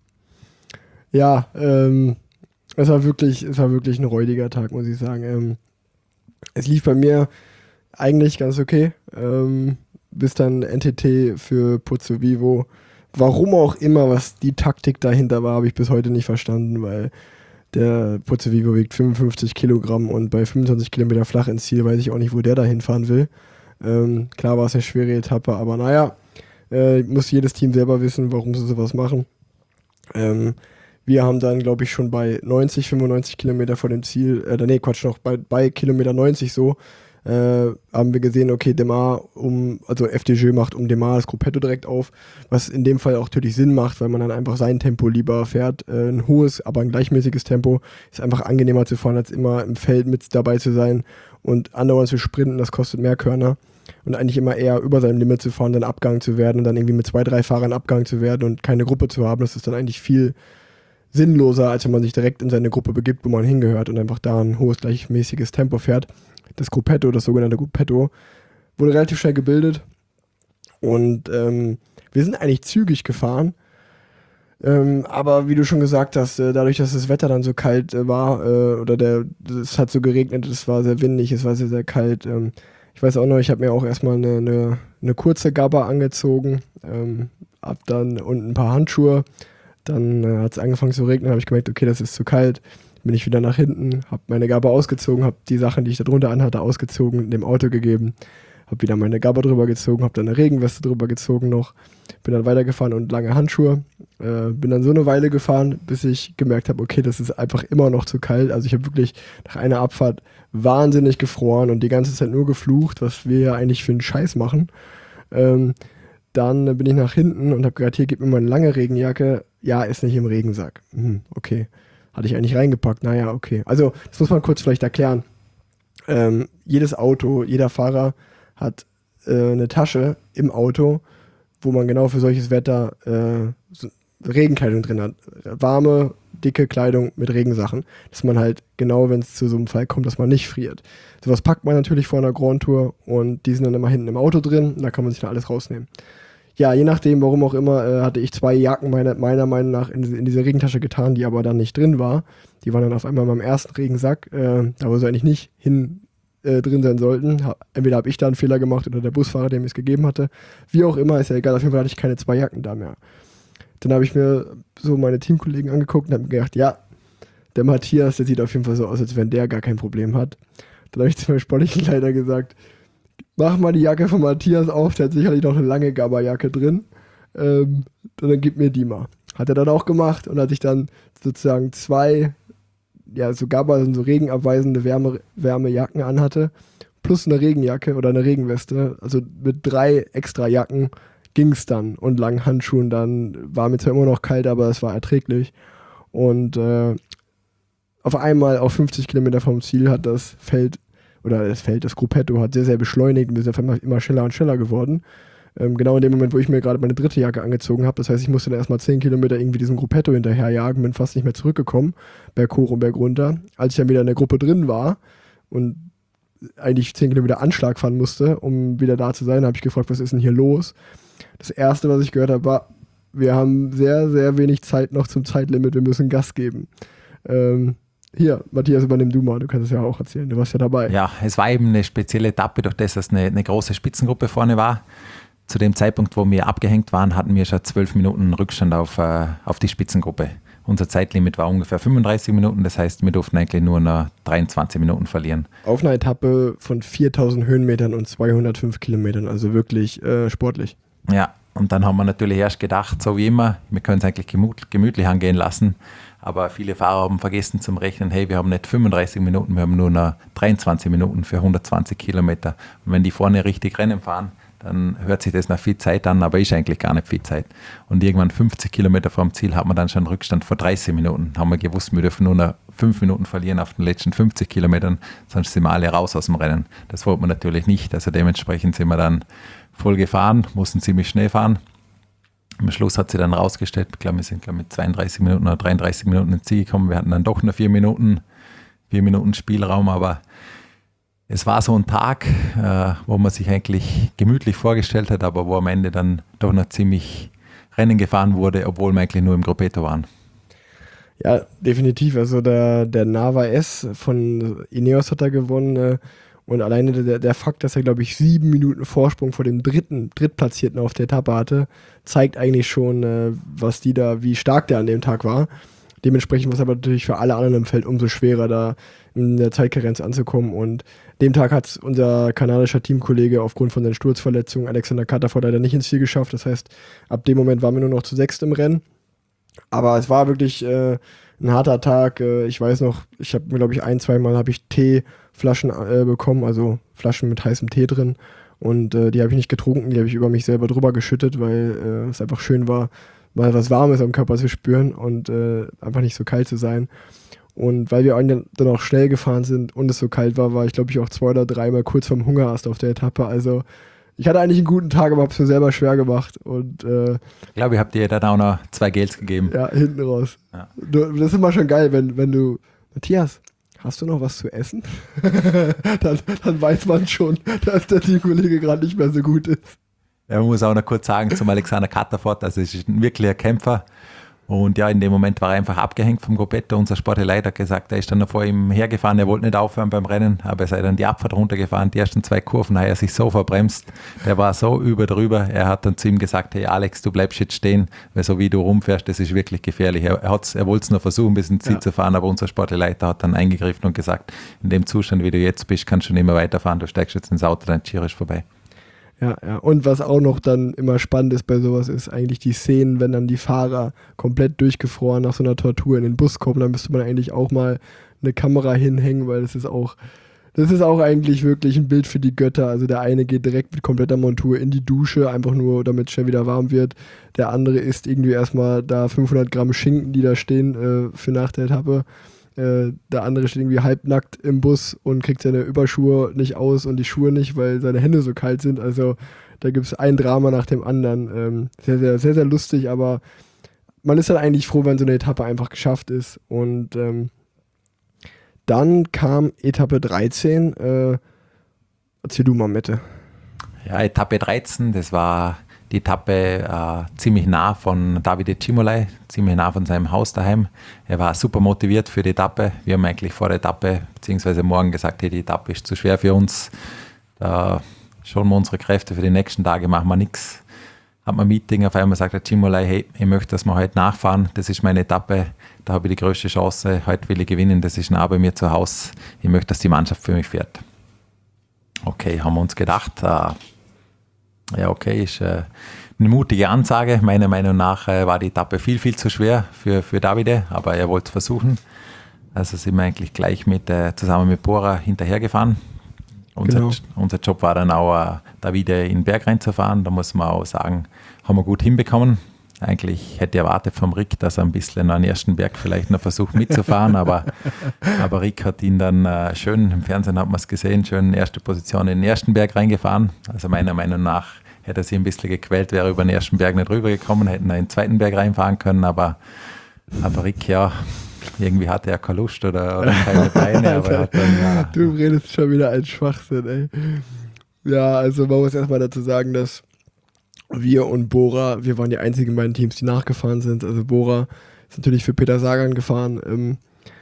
Ja, ähm, es war wirklich, es war wirklich ein räudiger Tag, muss ich sagen. Ähm, es lief bei mir eigentlich ganz okay, ähm, bis dann N T T für Pozzovivo. Warum auch immer, was die Taktik dahinter war, habe ich bis heute nicht verstanden, weil der Pozzovivo wiegt fünfundfünfzig Kilogramm und bei fünfundzwanzig Kilometer flach ins Ziel weiß ich auch nicht, wo der da hinfahren will. Ähm, klar war es eine schwere Etappe, aber naja, äh, muss jedes Team selber wissen, warum sie sowas machen. Ähm, wir haben dann, glaube ich, schon bei neunzig, fünfundneunzig Kilometer vor dem Ziel, äh, nee, Quatsch, noch bei, bei Kilometer neunzig so, Äh, haben wir gesehen, okay, Demar, um, also F D J macht um Demar das Gruppetto direkt auf, was in dem Fall auch natürlich Sinn macht, weil man dann einfach sein Tempo lieber fährt. Äh, ein hohes, aber ein gleichmäßiges Tempo ist einfach angenehmer zu fahren, als immer im Feld mit dabei zu sein und andauernd zu sprinten, das kostet mehr Körner. Und eigentlich immer eher über seinem Limit zu fahren, dann Abgang zu werden und dann irgendwie mit zwei, drei Fahrern Abgang zu werden und keine Gruppe zu haben, das ist dann eigentlich viel sinnloser, als wenn man sich direkt in seine Gruppe begibt, wo man hingehört und einfach da ein hohes, gleichmäßiges Tempo fährt. Das Gruppetto, das sogenannte Gruppetto, wurde relativ schnell gebildet und ähm, wir sind eigentlich zügig gefahren, ähm, aber wie du schon gesagt hast, äh, dadurch, dass das Wetter dann so kalt äh, war äh, oder der, es hat so geregnet, es war sehr windig, es war sehr, sehr kalt. Ähm, ich weiß auch noch, ich habe mir auch erstmal eine, eine, eine kurze Gabba angezogen, ähm, hab dann und ein paar Handschuhe, dann äh, hat es angefangen zu regnen, habe ich gemerkt, okay, das ist zu kalt. Bin ich wieder nach hinten, habe meine Gabba ausgezogen, habe die Sachen, die ich da drunter anhatte, ausgezogen, dem Auto gegeben, habe wieder meine Gabba drüber gezogen, habe dann eine Regenweste drüber gezogen noch, bin dann weitergefahren und lange Handschuhe, äh, bin dann so eine Weile gefahren, bis ich gemerkt habe, okay, das ist einfach immer noch zu kalt. Also ich habe wirklich nach einer Abfahrt wahnsinnig gefroren und die ganze Zeit nur geflucht, was wir ja eigentlich für einen Scheiß machen. Ähm, dann bin ich nach hinten und habe gesagt, hier, gib mir mal eine lange Regenjacke. Ja, ist nicht im Regensack. Hm, okay. Hatte ich eigentlich reingepackt, naja, okay. Also, das muss man kurz vielleicht erklären. Ähm, jedes Auto, jeder Fahrer hat äh, eine Tasche im Auto, wo man genau für solches Wetter äh, so Regenkleidung drin hat. Warme, dicke Kleidung mit Regensachen. Dass man halt genau, wenn es zu so einem Fall kommt, dass man nicht friert. Sowas packt man natürlich vor einer Grand Tour und die sind dann immer hinten im Auto drin und da kann man sich dann alles rausnehmen. Ja, je nachdem, warum auch immer, äh, hatte ich zwei Jacken meiner, meiner Meinung nach in, in diese Regentasche getan, die aber dann nicht drin war. Die waren dann auf einmal in meinem ersten Regensack, äh, da wo sie eigentlich nicht hin äh, drin sein sollten. Ha- Entweder habe ich da einen Fehler gemacht oder der Busfahrer, der mir es gegeben hatte. Wie auch immer, ist ja egal. Auf jeden Fall hatte ich keine zwei Jacken da mehr. Dann habe ich mir so meine Teamkollegen angeguckt und habe mir gedacht, ja, der Matthias, der sieht auf jeden Fall so aus, als wenn der gar kein Problem hat. Dann habe ich zu meinem sportlichen Leiter gesagt, mach mal die Jacke von Matthias auf, der hat sicherlich noch eine lange Gabba-Jacke drin. Ähm, und dann gib mir die mal. Hat er dann auch gemacht und als ich dann sozusagen zwei, ja, so Gabba, so regenabweisende Wärme, Wärmejacken anhatte, plus eine Regenjacke oder eine Regenweste, also mit drei extra Jacken ging es dann und langen Handschuhen dann, war mir zwar immer noch kalt, aber es war erträglich. Und äh, auf einmal auf fünfzig Kilometer vom Ziel hat das Feld, oder das Feld, das Gruppetto hat sehr, sehr beschleunigt und wir sind auf einmal immer schneller und schneller geworden. Ähm, genau in dem Moment, wo ich mir gerade meine dritte Jacke angezogen habe. Das heißt, ich musste dann erstmal zehn Kilometer irgendwie diesem Gruppetto hinterherjagen, bin fast nicht mehr zurückgekommen, berg hoch und berg runter. Als ich dann wieder in der Gruppe drin war und eigentlich zehn Kilometer Anschlag fahren musste, um wieder da zu sein, habe ich gefragt, was ist denn hier los? Das Erste, was ich gehört habe, war, wir haben sehr, sehr wenig Zeit noch zum Zeitlimit, wir müssen Gas geben. Ähm, hier, Matthias, übernimm du mal, du kannst es ja auch erzählen, du warst ja dabei. Ja, es war eben eine spezielle Etappe, durch das es eine, eine große Spitzengruppe vorne war. Zu dem Zeitpunkt, wo wir abgehängt waren, hatten wir schon zwölf Minuten Rückstand auf, äh, auf die Spitzengruppe. Unser Zeitlimit war ungefähr fünfunddreißig Minuten, das heißt, wir durften eigentlich nur noch dreiundzwanzig Minuten verlieren. Auf einer Etappe von viertausend Höhenmetern und zweihundertfünf Kilometern, also wirklich äh, sportlich. Ja, und dann haben wir natürlich erst gedacht, so wie immer, wir können es eigentlich gemüt, gemütlich angehen lassen, aber viele Fahrer haben vergessen zum Rechnen, hey, wir haben nicht fünfunddreißig Minuten, wir haben nur noch dreiundzwanzig Minuten für hundertzwanzig Kilometer. Und wenn die vorne richtig Rennen fahren, dann hört sich das nach viel Zeit an, aber ist eigentlich gar nicht viel Zeit. Und irgendwann fünfzig Kilometer vom Ziel hat man dann schon einen Rückstand von dreißig Minuten. Haben wir gewusst, wir dürfen nur noch fünf Minuten verlieren auf den letzten fünfzig Kilometern, sonst sind wir alle raus aus dem Rennen. Das wollte man natürlich nicht, also dementsprechend sind wir dann voll gefahren, mussten ziemlich schnell fahren. Am Schluss hat sie dann rausgestellt, ich glaube, wir sind glaube ich, mit zweiunddreißig Minuten oder dreiunddreißig Minuten ins Ziel gekommen. Wir hatten dann doch nur vier Minuten, vier Minuten Spielraum, aber es war so ein Tag, äh, wo man sich eigentlich gemütlich vorgestellt hat, aber wo am Ende dann doch noch ziemlich Rennen gefahren wurde, obwohl wir eigentlich nur im Gruppetto waren. Ja, definitiv. Also der, der Nava S von Ineos hat da gewonnen. Äh, und alleine der, der Fakt, dass er, glaube ich, sieben Minuten Vorsprung vor dem dritten, Drittplatzierten auf der Etappe hatte, zeigt eigentlich schon, äh, was die da, wie stark der an dem Tag war. Dementsprechend war es aber natürlich für alle anderen im Feld umso schwerer, da in der Zeitkarenz anzukommen. Und dem Tag hat unser kanadischer Teamkollege aufgrund von seiner Sturzverletzung Alexander Cataford leider nicht ins Ziel geschafft. Das heißt, ab dem Moment waren wir nur noch zu sechst im Rennen. Aber es war wirklich äh, ein harter Tag. Äh, ich weiß noch, ich habe mir, glaube ich, ein, zwei Mal habe ich Teeflaschen äh, bekommen, also Flaschen mit heißem Tee drin. Und äh, die habe ich nicht getrunken, die habe ich über mich selber drüber geschüttet, weil äh, es einfach schön war, mal was Warmes am Körper zu spüren und äh, einfach nicht so kalt zu sein. Und weil wir dann auch schnell gefahren sind und es so kalt war, war ich glaube ich auch zwei oder dreimal kurz vorm Hungerast auf der Etappe. Also ich hatte eigentlich einen guten Tag, aber habe es mir selber schwer gemacht. Und, äh, ich glaube, ich habe dir dann auch noch zwei Gels gegeben. Ja, hinten raus. Ja. Du, das ist immer schon geil, wenn, wenn du, Matthias, hast du noch was zu essen? dann, dann weiß man schon, dass der Teamkollege gerade nicht mehr so gut ist. Ja, man muss auch noch kurz sagen zum Alexander Cataford, das ist ein wirklicher Kämpfer. Und ja, in dem Moment war er einfach abgehängt vom Gruppetto. Unser Sportleiter hat gesagt, er ist dann noch vor ihm hergefahren, er wollte nicht aufhören beim Rennen, aber er sei dann die Abfahrt runtergefahren, die ersten zwei Kurven hat er sich so verbremst, der war so über drüber, er hat dann zu ihm gesagt, hey Alex, du bleibst jetzt stehen, weil so wie du rumfährst, das ist wirklich gefährlich. Er, er, er wollte es nur versuchen, bis ins Ziel ja. zu fahren, aber unser Sportleiter hat dann eingegriffen und gesagt, in dem Zustand, wie du jetzt bist, kannst du nicht mehr weiterfahren, du steigst jetzt ins Auto, dein Giro ist vorbei. Ja, ja. Und was auch noch dann immer spannend ist bei sowas, ist eigentlich die Szenen, wenn dann die Fahrer komplett durchgefroren nach so einer Tortur in den Bus kommen, dann müsste man eigentlich auch mal eine Kamera hinhängen, weil das ist auch, das ist auch eigentlich wirklich ein Bild für die Götter. Also der eine geht direkt mit kompletter Montur in die Dusche, einfach nur, damit es schnell wieder warm wird. Der andere isst irgendwie erstmal da fünfhundert Gramm Schinken, die da stehen äh, für nach der Etappe. Äh, der andere steht irgendwie halbnackt im Bus und kriegt seine Überschuhe nicht aus und die Schuhe nicht, weil seine Hände so kalt sind. Also da gibt es ein Drama nach dem anderen. Ähm, sehr, sehr, sehr, sehr lustig, aber man ist dann eigentlich froh, wenn so eine Etappe einfach geschafft ist. Und ähm, dann kam Etappe dreizehn. Äh, erzähl du mal, Mette. Ja, Etappe dreizehn, das war die Etappe äh, ziemlich nah von Davide Cimolai, ziemlich nah von seinem Haus daheim. Er war super motiviert für die Etappe. Wir haben eigentlich vor der Etappe, beziehungsweise morgen gesagt, hey, die Etappe ist zu schwer für uns. Da schauen wir unsere Kräfte für die nächsten Tage, machen wir nichts. Hat man ein Meeting, auf einmal sagt der Cimolai, hey, ich möchte, dass wir heute nachfahren. Das ist meine Etappe, da habe ich die größte Chance. Heute will ich gewinnen, das ist nah bei mir zu Hause. Ich möchte, dass die Mannschaft für mich fährt. Okay, haben wir uns gedacht, äh, ja, okay, ist äh, eine mutige Ansage. Meiner Meinung nach äh, war die Etappe viel, viel zu schwer für, für Davide, aber er wollte es versuchen. Also sind wir eigentlich gleich mit, äh, zusammen mit Bora hinterhergefahren. Unser, Genau. unser Job war dann auch, äh, Davide in den Berg reinzufahren. Da muss man auch sagen, haben wir gut hinbekommen. Eigentlich hätte ich erwartet vom Rick, dass er ein bisschen an den ersten Berg vielleicht noch versucht mitzufahren, aber, aber Rick hat ihn dann äh, schön, im Fernsehen hat man es gesehen, schön erste Position in den ersten Berg reingefahren. Also meiner Meinung nach hätte er sich ein bisschen gequält, wäre über den ersten Berg nicht rübergekommen, hätten er in den zweiten Berg reinfahren können, aber, aber Rick, ja, irgendwie hatte er keine Lust oder, oder keine Beine, aber er hat dann, ja, Du redest schon wieder ein Schwachsinn, ey. Ja, also man muss erstmal dazu sagen, dass wir und Bora, wir waren die einzigen beiden Teams, die nachgefahren sind. Also Bora ist natürlich für Peter Sagan gefahren. Ähm,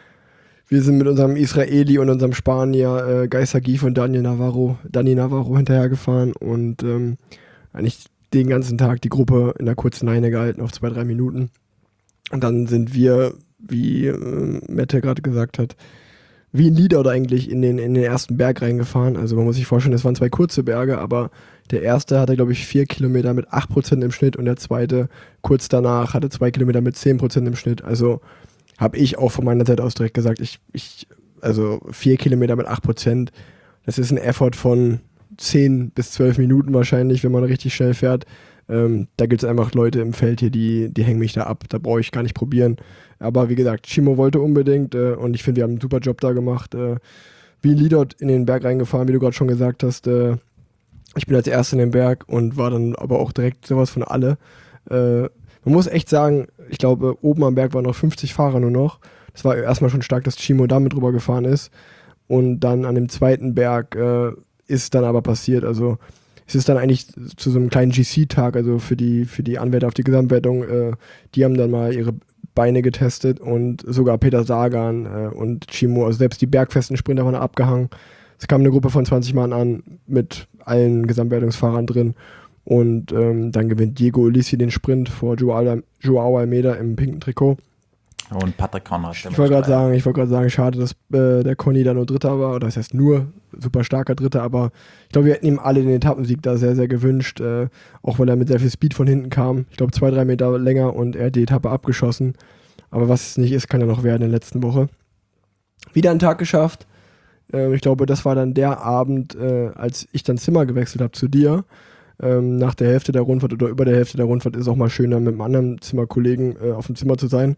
wir sind mit unserem Israeli und unserem Spanier äh, Guy Sagif und Daniel Navarro, Dani Navarro hinterhergefahren und ähm, eigentlich den ganzen Tag die Gruppe in der kurzen Leine gehalten auf zwei, drei Minuten. Und dann sind wir, wie äh, Mette gerade gesagt hat, wie ein Leader oder eigentlich in den, in den ersten Berg reingefahren. Also man muss sich vorstellen, es waren zwei kurze Berge, aber der erste hatte, glaube ich, vier Kilometer mit acht Prozent im Schnitt und der zweite kurz danach hatte zwei Kilometer mit zehn Prozent im Schnitt. Also habe ich auch von meiner Seite aus direkt gesagt, ich, ich also vier Kilometer mit acht Prozent, das ist ein Effort von zehn bis zwölf Minuten wahrscheinlich, wenn man richtig schnell fährt. Ähm, da gibt es einfach Leute im Feld hier, die, die hängen mich da ab. Da brauche ich gar nicht probieren. Aber wie gesagt, Chimo wollte unbedingt äh, und ich finde, wir haben einen super Job da gemacht. Äh, wie ein Leader in den Berg reingefahren, wie du gerade schon gesagt hast. Äh, ich bin als Erster in den Berg und war dann aber auch direkt sowas von alle. Äh, man muss echt sagen, ich glaube, oben am Berg waren noch fünfzig Fahrer nur noch. Das war erstmal schon stark, dass Chimo damit drüber gefahren ist. Und dann an dem zweiten Berg äh, ist dann aber passiert. Also es ist dann eigentlich zu so einem kleinen G C-Tag, also für die, für die Anwärter auf die Gesamtwertung, äh, die haben dann mal ihre Beine getestet und sogar Peter Sagan äh, und Chimo, also selbst die bergfesten Sprinter waren abgehangen. Es kam eine Gruppe von zwanzig Mann an mit allen Gesamtwertungsfahrern drin und ähm, dann gewinnt Diego Ulissi den Sprint vor Joao, Joao Almeida im pinken Trikot. und Patrick Conrad. Ich wollte gerade sagen, ich wollte gerade sagen, schade, dass äh, der Conny da nur Dritter war, oder das heißt nur super starker Dritter, aber ich glaube, wir hätten ihm alle den Etappensieg da sehr, sehr gewünscht, äh, auch weil er mit sehr viel Speed von hinten kam. Ich glaube, zwei, drei Meter länger und er hat die Etappe abgeschossen. Aber was es nicht ist, kann ja noch werden in der letzten Woche. Wieder einen Tag geschafft. Äh, ich glaube, das war dann der Abend, äh, als ich dann Zimmer gewechselt habe zu dir. Ähm, nach der Hälfte der Rundfahrt oder über der Hälfte der Rundfahrt ist es auch mal schöner, mit einem anderen Zimmerkollegen äh, auf dem Zimmer zu sein.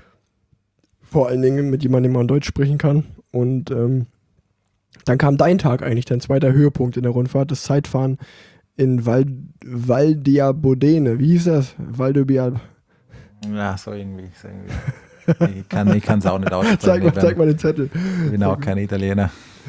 Vor allen Dingen mit jemandem, den man Deutsch sprechen kann. Und ähm, dann kam dein Tag eigentlich, dein zweiter Höhepunkt in der Rundfahrt, das Zeitfahren in Val, Val Diabodene. Wie hieß das? Val Diabodene. Ja, so irgendwie. So irgendwie. Ich kann es auch nicht aussprechen. Zeig mal, zeig mal den Zettel. Ich bin auch kein Italiener.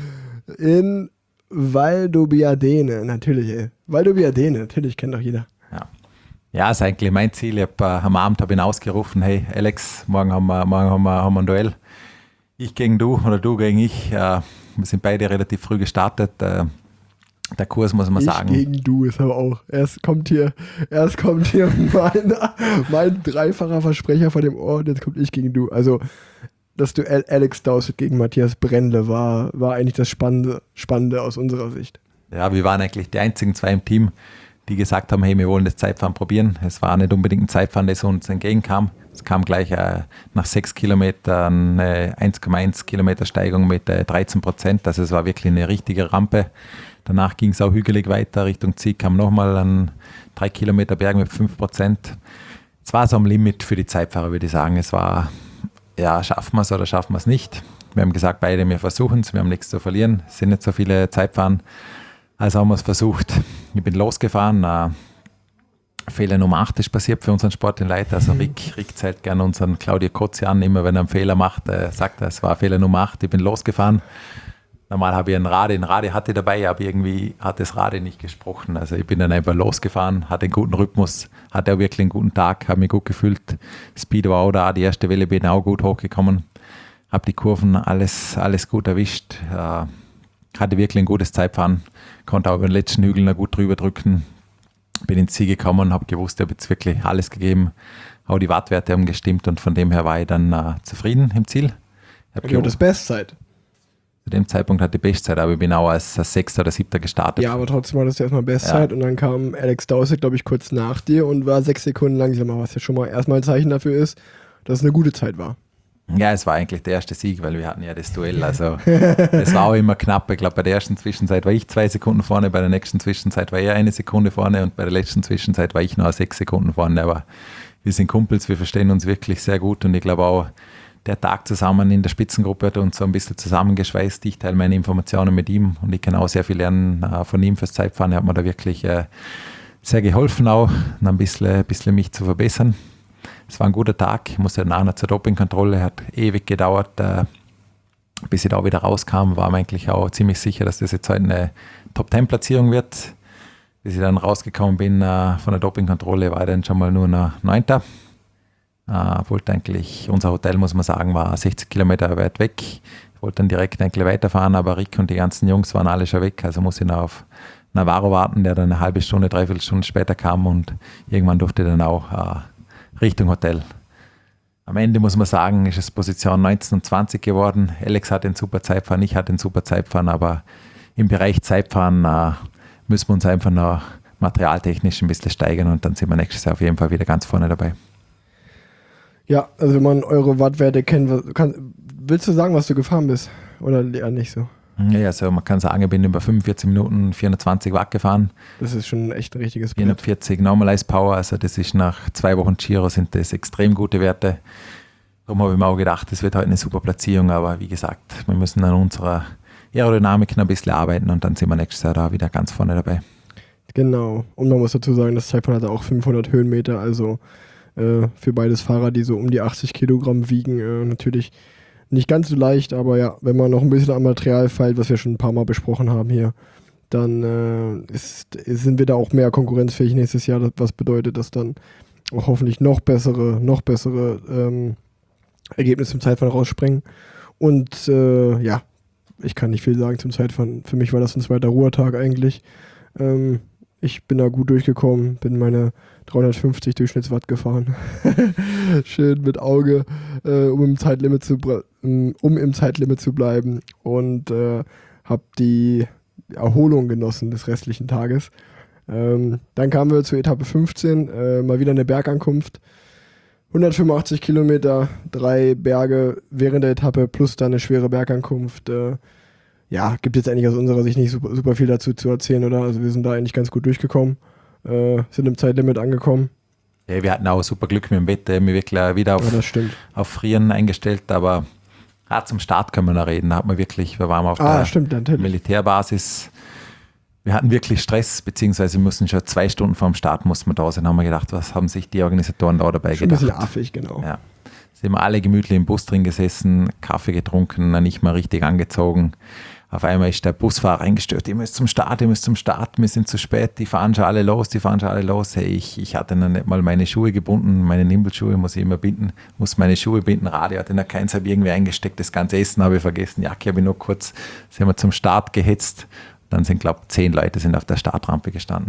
In Valdobbiadene, natürlich, ey. Valdobbiadene, natürlich, kennt doch jeder. Ja, ja, ist eigentlich mein Ziel. Ich hab, äh, am Abend habe ich ihn ausgerufen, hey Alex, morgen haben wir, morgen haben wir, haben wir ein Duell. Ich gegen du oder du gegen ich. Äh, wir sind beide relativ früh gestartet. Äh, der Kurs, muss man ich sagen. Gegen du ist aber auch. Erst kommt hier, erst kommt hier mein, mein dreifacher Versprecher vor dem Ohr und jetzt kommt ich gegen du. Also das Duell Alex Dowsett gegen Matthias Brendle war, war eigentlich das Spannende, Spannende aus unserer Sicht. Ja, wir waren eigentlich die einzigen zwei im Team, die gesagt haben, hey, wir wollen das Zeitfahren probieren. Es war nicht unbedingt ein Zeitfahren, das uns entgegenkam. Es kam gleich äh, nach sechs Kilometern eine eins Komma eins Kilometer Steigung mit äh, dreizehn Prozent. Also es war wirklich eine richtige Rampe. Danach ging es auch hügelig weiter. Richtung Ziel kam nochmal ein drei Kilometer Berg mit fünf Prozent. Es war so am Limit für die Zeitfahrer, würde ich sagen. Es war, ja, schaffen wir es oder schaffen wir es nicht. Wir haben gesagt, beide, wir versuchen es, wir haben nichts zu verlieren. Es sind nicht so viele Zeitfahren. Also haben wir es versucht. Ich bin losgefahren. Äh, Fehler Nummer acht ist passiert für unseren Sportleiter. Also Rick, Rick zählt gerne unseren Claudio Kotzi an. Immer wenn er einen Fehler macht, äh, sagt er, es war Fehler Nummer acht. Ich bin losgefahren. Normal habe ich ein Rad, ein Rad hatte ich dabei, aber irgendwie hat das Rad nicht gesprochen. Also ich bin dann einfach losgefahren, hatte einen guten Rhythmus, hatte auch wirklich einen guten Tag, habe mich gut gefühlt. Speed war auch da, die erste Welle bin auch gut hochgekommen, habe die Kurven alles, alles gut erwischt, äh, hatte wirklich ein gutes Zeitfahren, konnte auch über den letzten Hügel noch gut drüber drücken, bin ins Ziel gekommen, habe gewusst, ich habe jetzt wirklich alles gegeben, auch die Wattwerte haben gestimmt und von dem her war ich dann äh, zufrieden im Ziel. Ich habe Ja, das Bestzeit. Zu dem Zeitpunkt hatte ich Bestzeit, aber ich bin auch als, als Sechster oder Siebter gestartet. Ja, aber trotzdem war das ja erstmal Bestzeit Ja. und dann kam Alex Dowsett, glaube ich, kurz nach dir und war sechs Sekunden langsamer, was ja schon mal erstmal ein Zeichen dafür ist, dass es eine gute Zeit war. Ja, es war eigentlich der erste Sieg, weil wir hatten ja das Duell. Also es war auch immer knapp. Ich glaube, bei der ersten Zwischenzeit war ich zwei Sekunden vorne, bei der nächsten Zwischenzeit war er eine Sekunde vorne und bei der letzten Zwischenzeit war ich noch sechs Sekunden vorne. Aber wir sind Kumpels, wir verstehen uns wirklich sehr gut und ich glaube auch, der Tag zusammen in der Spitzengruppe hat uns so ein bisschen zusammengeschweißt. Ich teile meine Informationen mit ihm und ich kann auch sehr viel lernen äh, von ihm fürs Zeitfahren. Er hat mir da wirklich äh, sehr geholfen auch, um ein bisschen, ein bisschen mich zu verbessern. Es war ein guter Tag. Ich musste nachher zur Dopingkontrolle, hat ewig gedauert, äh, bis ich da wieder rauskam. War mir eigentlich auch ziemlich sicher, dass das jetzt heute eine Top-zehn-Platzierung wird. Bis ich dann rausgekommen bin äh, von der Dopingkontrolle, war ich dann schon mal nur noch Neunter. Uh, wollte eigentlich, unser Hotel, muss man sagen, war sechzig Kilometer weit weg. Ich wollte dann direkt eigentlich weiterfahren, aber Rick und die ganzen Jungs waren alle schon weg. Also musste ich noch auf Navarro warten, der dann eine halbe Stunde, dreiviertel Stunde später kam und irgendwann durfte ich dann auch uh, Richtung Hotel. Am Ende muss man sagen, ist es Position neunzehn und zwanzig geworden. Alex hat ein super Zeitfahren, ich hatte ein super Zeitfahren, aber im Bereich Zeitfahren uh, müssen wir uns einfach noch materialtechnisch ein bisschen steigern und dann sind wir nächstes Jahr auf jeden Fall wieder ganz vorne dabei. Ja, also wenn man eure Wattwerte kennt, was, kann, willst du sagen, was du gefahren bist? Oder eher nicht so? Ja, also man kann sagen, ich bin über fünfundvierzig Minuten vierhundertzwanzig Watt gefahren. Das ist schon echt ein richtiges Brett. vierhundertvierzig Normalized Power, also das ist nach zwei Wochen Giro sind das extrem gute Werte. Darum habe ich mir auch gedacht, das wird heute eine super Platzierung, aber wie gesagt, wir müssen an unserer Aerodynamik noch ein bisschen arbeiten und dann sind wir nächstes Jahr da wieder ganz vorne dabei. Genau, und man muss dazu sagen, das Zeitfahren hatte auch fünfhundert Höhenmeter, also für beides Fahrer, die so um die achtzig Kilogramm wiegen, äh, natürlich nicht ganz so leicht, aber ja, wenn man noch ein bisschen am Material feilt, was wir schon ein paar Mal besprochen haben hier, dann äh, ist, sind wir da auch mehr konkurrenzfähig nächstes Jahr, was bedeutet, dass dann auch hoffentlich noch bessere, noch bessere ähm, Ergebnisse im Zeitfahren rausspringen. Und äh, ja, ich kann nicht viel sagen zum Zeitfahren. Für mich war das ein zweiter Ruhetag eigentlich. Ähm, ich bin da gut durchgekommen, bin meine dreihundertfünfzig Durchschnittswatt gefahren. Schön mit Auge, äh, um, im Zeitlimit zu, um im Zeitlimit zu bleiben und äh, habe die Erholung genossen des restlichen Tages. Ähm, dann kamen wir zur Etappe fünfzehn, äh, mal wieder eine Bergankunft. hundertfünfundachtzig Kilometer, drei Berge während der Etappe plus dann eine schwere Bergankunft. Äh, ja, gibt jetzt eigentlich aus unserer Sicht nicht super, super viel dazu zu erzählen, oder? Also wir sind da eigentlich ganz gut durchgekommen. Äh, sind im Zeitlimit angekommen. Ja, wir hatten auch super Glück mit dem Wetter, wir wirklich wieder auf, ja, auf Frieren eingestellt, aber ah, zum Start können wir noch reden, da hat man wirklich, wir waren auf ah, der stimmt, Militärbasis, wir hatten wirklich Stress, beziehungsweise wir mussten schon zwei Stunden vor dem Start mussten wir da sein, haben wir gedacht, was haben sich die Organisatoren da dabei schon gedacht. Ein bisschen affig, genau. Ja. Sind wir alle gemütlich im Bus drin gesessen, Kaffee getrunken, nicht mal richtig angezogen. Auf einmal ist der Busfahrer eingestört, ihr müsst zum Start, ihr müsst zum Start, wir sind zu spät, die fahren schon alle los, die fahren schon alle los. Hey, ich, ich hatte noch nicht mal meine Schuhe gebunden, meine Nimbelschuhe muss ich immer binden, muss meine Schuhe binden, Radio hatte noch keins, habe irgendwie eingesteckt, das ganze Essen habe ich vergessen, Jacke habe ich noch kurz, sind wir zum Start gehetzt. Dann sind, glaube ich, zehn Leute sind auf der Startrampe gestanden.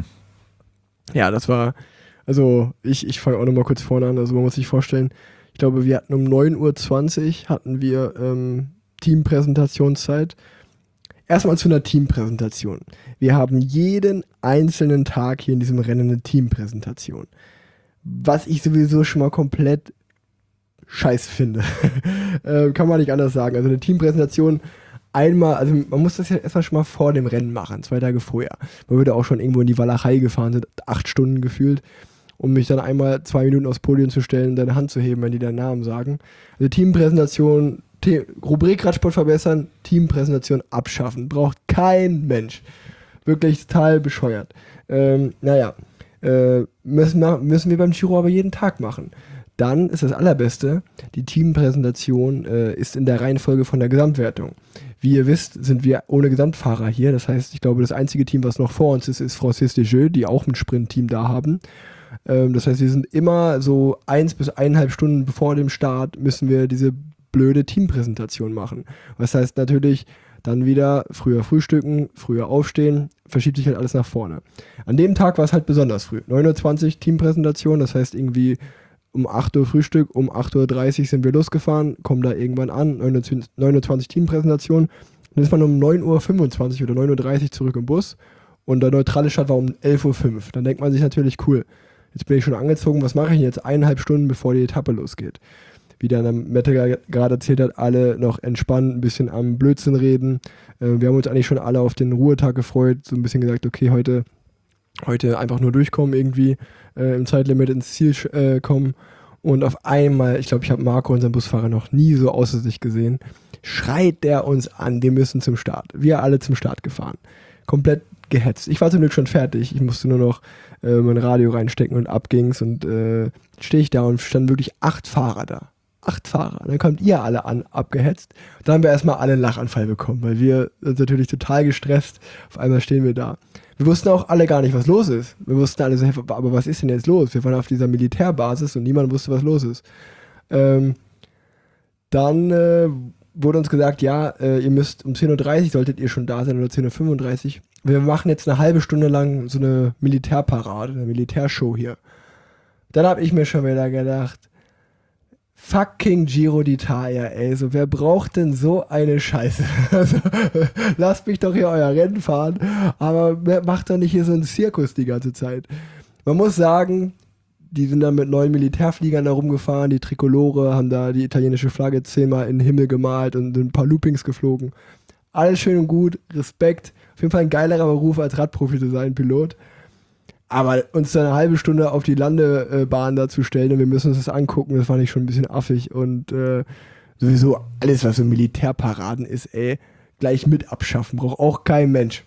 Ja, das war, also ich, ich fange auch nochmal kurz vorne an, also man muss sich vorstellen, ich glaube, wir hatten um neun Uhr zwanzig hatten wir ähm, Teampräsentationszeit. Erstmal zu einer Teampräsentation. Wir haben jeden einzelnen Tag hier in diesem Rennen eine Teampräsentation. Was ich sowieso schon mal komplett scheiße finde. äh, kann man nicht anders sagen. Also eine Teampräsentation einmal, also man muss das ja erstmal schon mal vor dem Rennen machen, zwei Tage vorher. Man würde auch schon irgendwo in die Walachei gefahren sind, acht Stunden gefühlt, um mich dann einmal zwei Minuten aufs Podium zu stellen und deine Hand zu heben, wenn die deinen Namen sagen. Also Teampräsentation, The- Rubrik Radsport verbessern, Teampräsentation abschaffen. Braucht kein Mensch. Wirklich total bescheuert. Ähm, naja, äh, müssen, wir, müssen wir beim Giro aber jeden Tag machen. Dann ist das Allerbeste, die Teampräsentation äh, ist in der Reihenfolge von der Gesamtwertung. Wie ihr wisst, sind wir ohne Gesamtfahrer hier. Das heißt, ich glaube, das einzige Team, was noch vor uns ist, ist Francis Desjeux, die auch ein Sprintteam da haben. Ähm, das heißt, wir sind immer so eins bis eineinhalb Stunden bevor dem Start müssen wir diese blöde Teampräsentation machen. Das heißt natürlich dann wieder früher frühstücken, früher aufstehen, verschiebt sich halt alles nach vorne. An dem Tag war es halt besonders früh. neun Uhr zwanzig Teampräsentation, das heißt irgendwie um acht Uhr Frühstück, um acht Uhr dreißig sind wir losgefahren, kommen da irgendwann an, neun Uhr zwanzig Teampräsentation. Dann ist man um neun Uhr fünfundzwanzig oder neun Uhr dreißig zurück im Bus und der neutrale Start war um elf Uhr fünf. Dann denkt man sich natürlich, cool, jetzt bin ich schon angezogen, was mache ich jetzt eineinhalb Stunden, bevor die Etappe losgeht? Wie der Mette gerade erzählt hat, alle noch entspannt, ein bisschen am Blödsinn reden. Äh, wir haben uns eigentlich schon alle auf den Ruhetag gefreut, so ein bisschen gesagt, okay, heute, heute einfach nur durchkommen irgendwie, äh, im Zeitlimit ins Ziel äh, kommen. Und auf einmal, ich glaube, ich habe Marco, unseren Busfahrer, noch nie so außer sich gesehen, schreit der uns an, wir müssen zum Start. Wir alle zum Start gefahren. Komplett gehetzt. Ich war zum Glück schon fertig. Ich musste nur noch äh, mein Radio reinstecken und ab ging's. Und äh, stehe ich da und standen wirklich acht Fahrer da. Acht Fahrer. Dann kommt ihr alle an, abgehetzt. Dann haben wir erstmal alle einen Lachanfall bekommen, weil wir sind natürlich total gestresst. Auf einmal stehen wir da. Wir wussten auch alle gar nicht, was los ist. Wir wussten alle so, aber was ist denn jetzt los? Wir waren auf dieser Militärbasis und niemand wusste, was los ist. Ähm, dann äh, wurde uns gesagt, ja, äh, ihr müsst um zehn Uhr dreißig solltet ihr schon da sein oder zehn Uhr fünfunddreißig. Wir machen jetzt eine halbe Stunde lang so eine Militärparade, eine Militärshow hier. Dann habe ich mir schon wieder gedacht, fucking Giro d'Italia, ey, so, wer braucht denn so eine Scheiße? Also, lasst mich doch hier euer Rennen fahren, aber macht doch nicht hier so einen Zirkus die ganze Zeit. Man muss sagen, die sind dann mit neuen Militärfliegern da rumgefahren, die Trikolore, haben da die italienische Flagge zehnmal in den Himmel gemalt und sind ein paar Loopings geflogen. Alles schön und gut, Respekt, auf jeden Fall ein geilerer Beruf als Radprofi zu sein, Pilot. Aber uns dann eine halbe Stunde auf die Landebahn da zu stellen und wir müssen uns das angucken, das fand ich schon ein bisschen affig. Und äh, sowieso alles, was so Militärparaden ist, ey, gleich mit abschaffen. Braucht auch kein Mensch.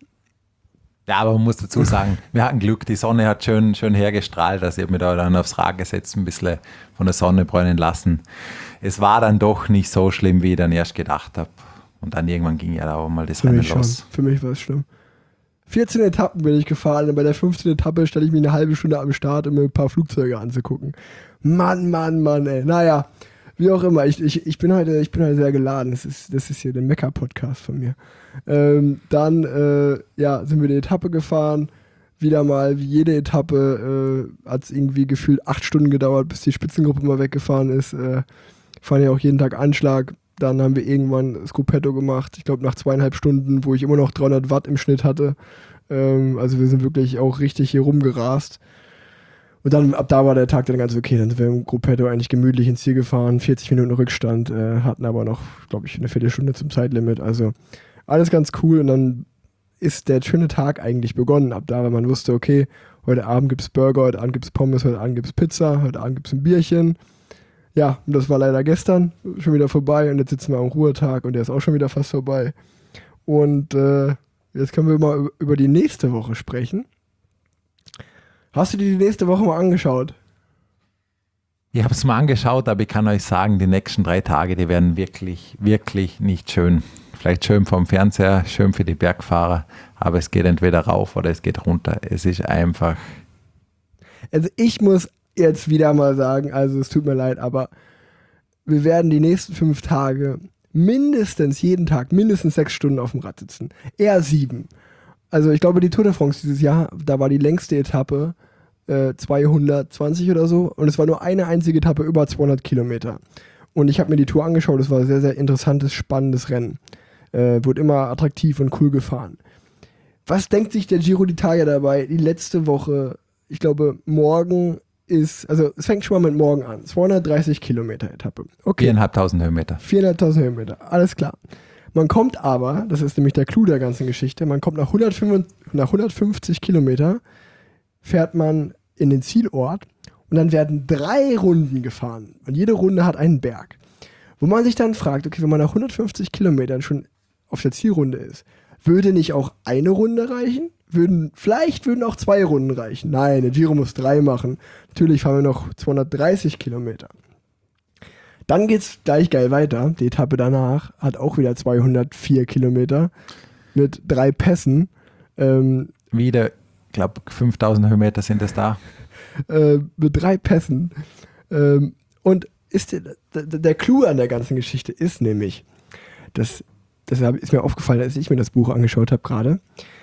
Ja, aber man muss dazu sagen, wir hatten Glück, die Sonne hat schön, schön hergestrahlt, also ich habe mich da dann aufs Rad gesetzt, ein bisschen von der Sonne bräunen lassen. Es war dann doch nicht so schlimm, wie ich dann erst gedacht habe. Und dann irgendwann ging ja auch mal das Für Rennen mich los. Schon. Für mich war es schlimm. vierzehn Etappen bin ich gefahren und bei der fünfzehnten Etappe stelle ich mich eine halbe Stunde am Start, um mir ein paar Flugzeuge anzugucken. Mann, Mann, Mann, ey. Naja, wie auch immer, ich, ich, ich, bin, heute, ich bin heute sehr geladen. Das ist, das ist hier der Mecker-Podcast von mir. Ähm, dann äh, ja, sind wir die Etappe gefahren. Wieder mal, wie jede Etappe, äh, hat es irgendwie gefühlt acht Stunden gedauert, bis die Spitzengruppe mal weggefahren ist. Äh, fahren ja auch jeden Tag Anschlag. Dann haben wir irgendwann das Gruppetto gemacht. Ich glaube, nach zweieinhalb Stunden, wo ich immer noch dreihundert Watt im Schnitt hatte. Ähm, also wir sind wirklich auch richtig hier rumgerast. Und dann, ab da war der Tag dann ganz okay. Dann sind wir im Gruppetto eigentlich gemütlich ins Ziel gefahren. vierzig Minuten Rückstand, äh, hatten aber noch, glaube ich, eine Viertelstunde zum Zeitlimit. Also alles ganz cool. Und dann ist der schöne Tag eigentlich begonnen. Ab da, weil man wusste, okay, heute Abend gibt es Burger, heute Abend gibt es Pommes, heute Abend gibt es Pizza, heute Abend gibt es ein Bierchen. Ja, und das war leider gestern schon wieder vorbei und jetzt sitzen wir am Ruhetag und der ist auch schon wieder fast vorbei. Und äh, jetzt können wir mal über die nächste Woche sprechen. Hast du dir die nächste Woche mal angeschaut? Ich habe es mal angeschaut, aber ich kann euch sagen, die nächsten drei Tage, die werden wirklich, wirklich nicht schön. Vielleicht schön vom Fernseher, schön für die Bergfahrer, aber es geht entweder rauf oder es geht runter. Es ist einfach... Also ich muss jetzt wieder mal sagen, also es tut mir leid, aber wir werden die nächsten fünf Tage mindestens jeden Tag mindestens sechs Stunden auf dem Rad sitzen. Eher sieben. Also ich glaube, die Tour de France dieses Jahr, da war die längste Etappe äh, zweihundertzwanzig oder so und es war nur eine einzige Etappe über zweihundert Kilometer. Und ich habe mir die Tour angeschaut, es war ein sehr, sehr interessantes, spannendes Rennen. Äh, wurde immer attraktiv und cool gefahren. Was denkt sich der Giro d'Italia dabei, die letzte Woche, ich glaube, morgen ist, also es fängt schon mal mit morgen an. zweihundertdreißig Kilometer Etappe. Okay. viertausendfünfhundert Höhenmeter. viertausendfünfhundert Höhenmeter, alles klar. Man kommt aber, das ist nämlich der Clou der ganzen Geschichte, man kommt nach, hundertfünfundfünfzig, nach hundertfünfzig Kilometer, fährt man in den Zielort und dann werden drei Runden gefahren. Und jede Runde hat einen Berg. Wo man sich dann fragt, okay, wenn man nach hundertfünfzig Kilometern schon auf der Zielrunde ist, würde nicht auch eine Runde reichen? Würden, vielleicht würden auch zwei Runden reichen. Nein, der Giro muss drei machen. Natürlich fahren wir noch zweihundertdreißig Kilometer. Dann geht's gleich geil weiter. Die Etappe danach hat auch wieder zweihundertvier Kilometer mit drei Pässen. Ähm, Wieder, ich glaube, fünftausend Höhenmeter sind es da. Äh, mit drei Pässen. Ähm, und ist der, der, der Clou an der ganzen Geschichte ist nämlich, dass, das ist mir aufgefallen, als ich mir das Buch angeschaut habe gerade.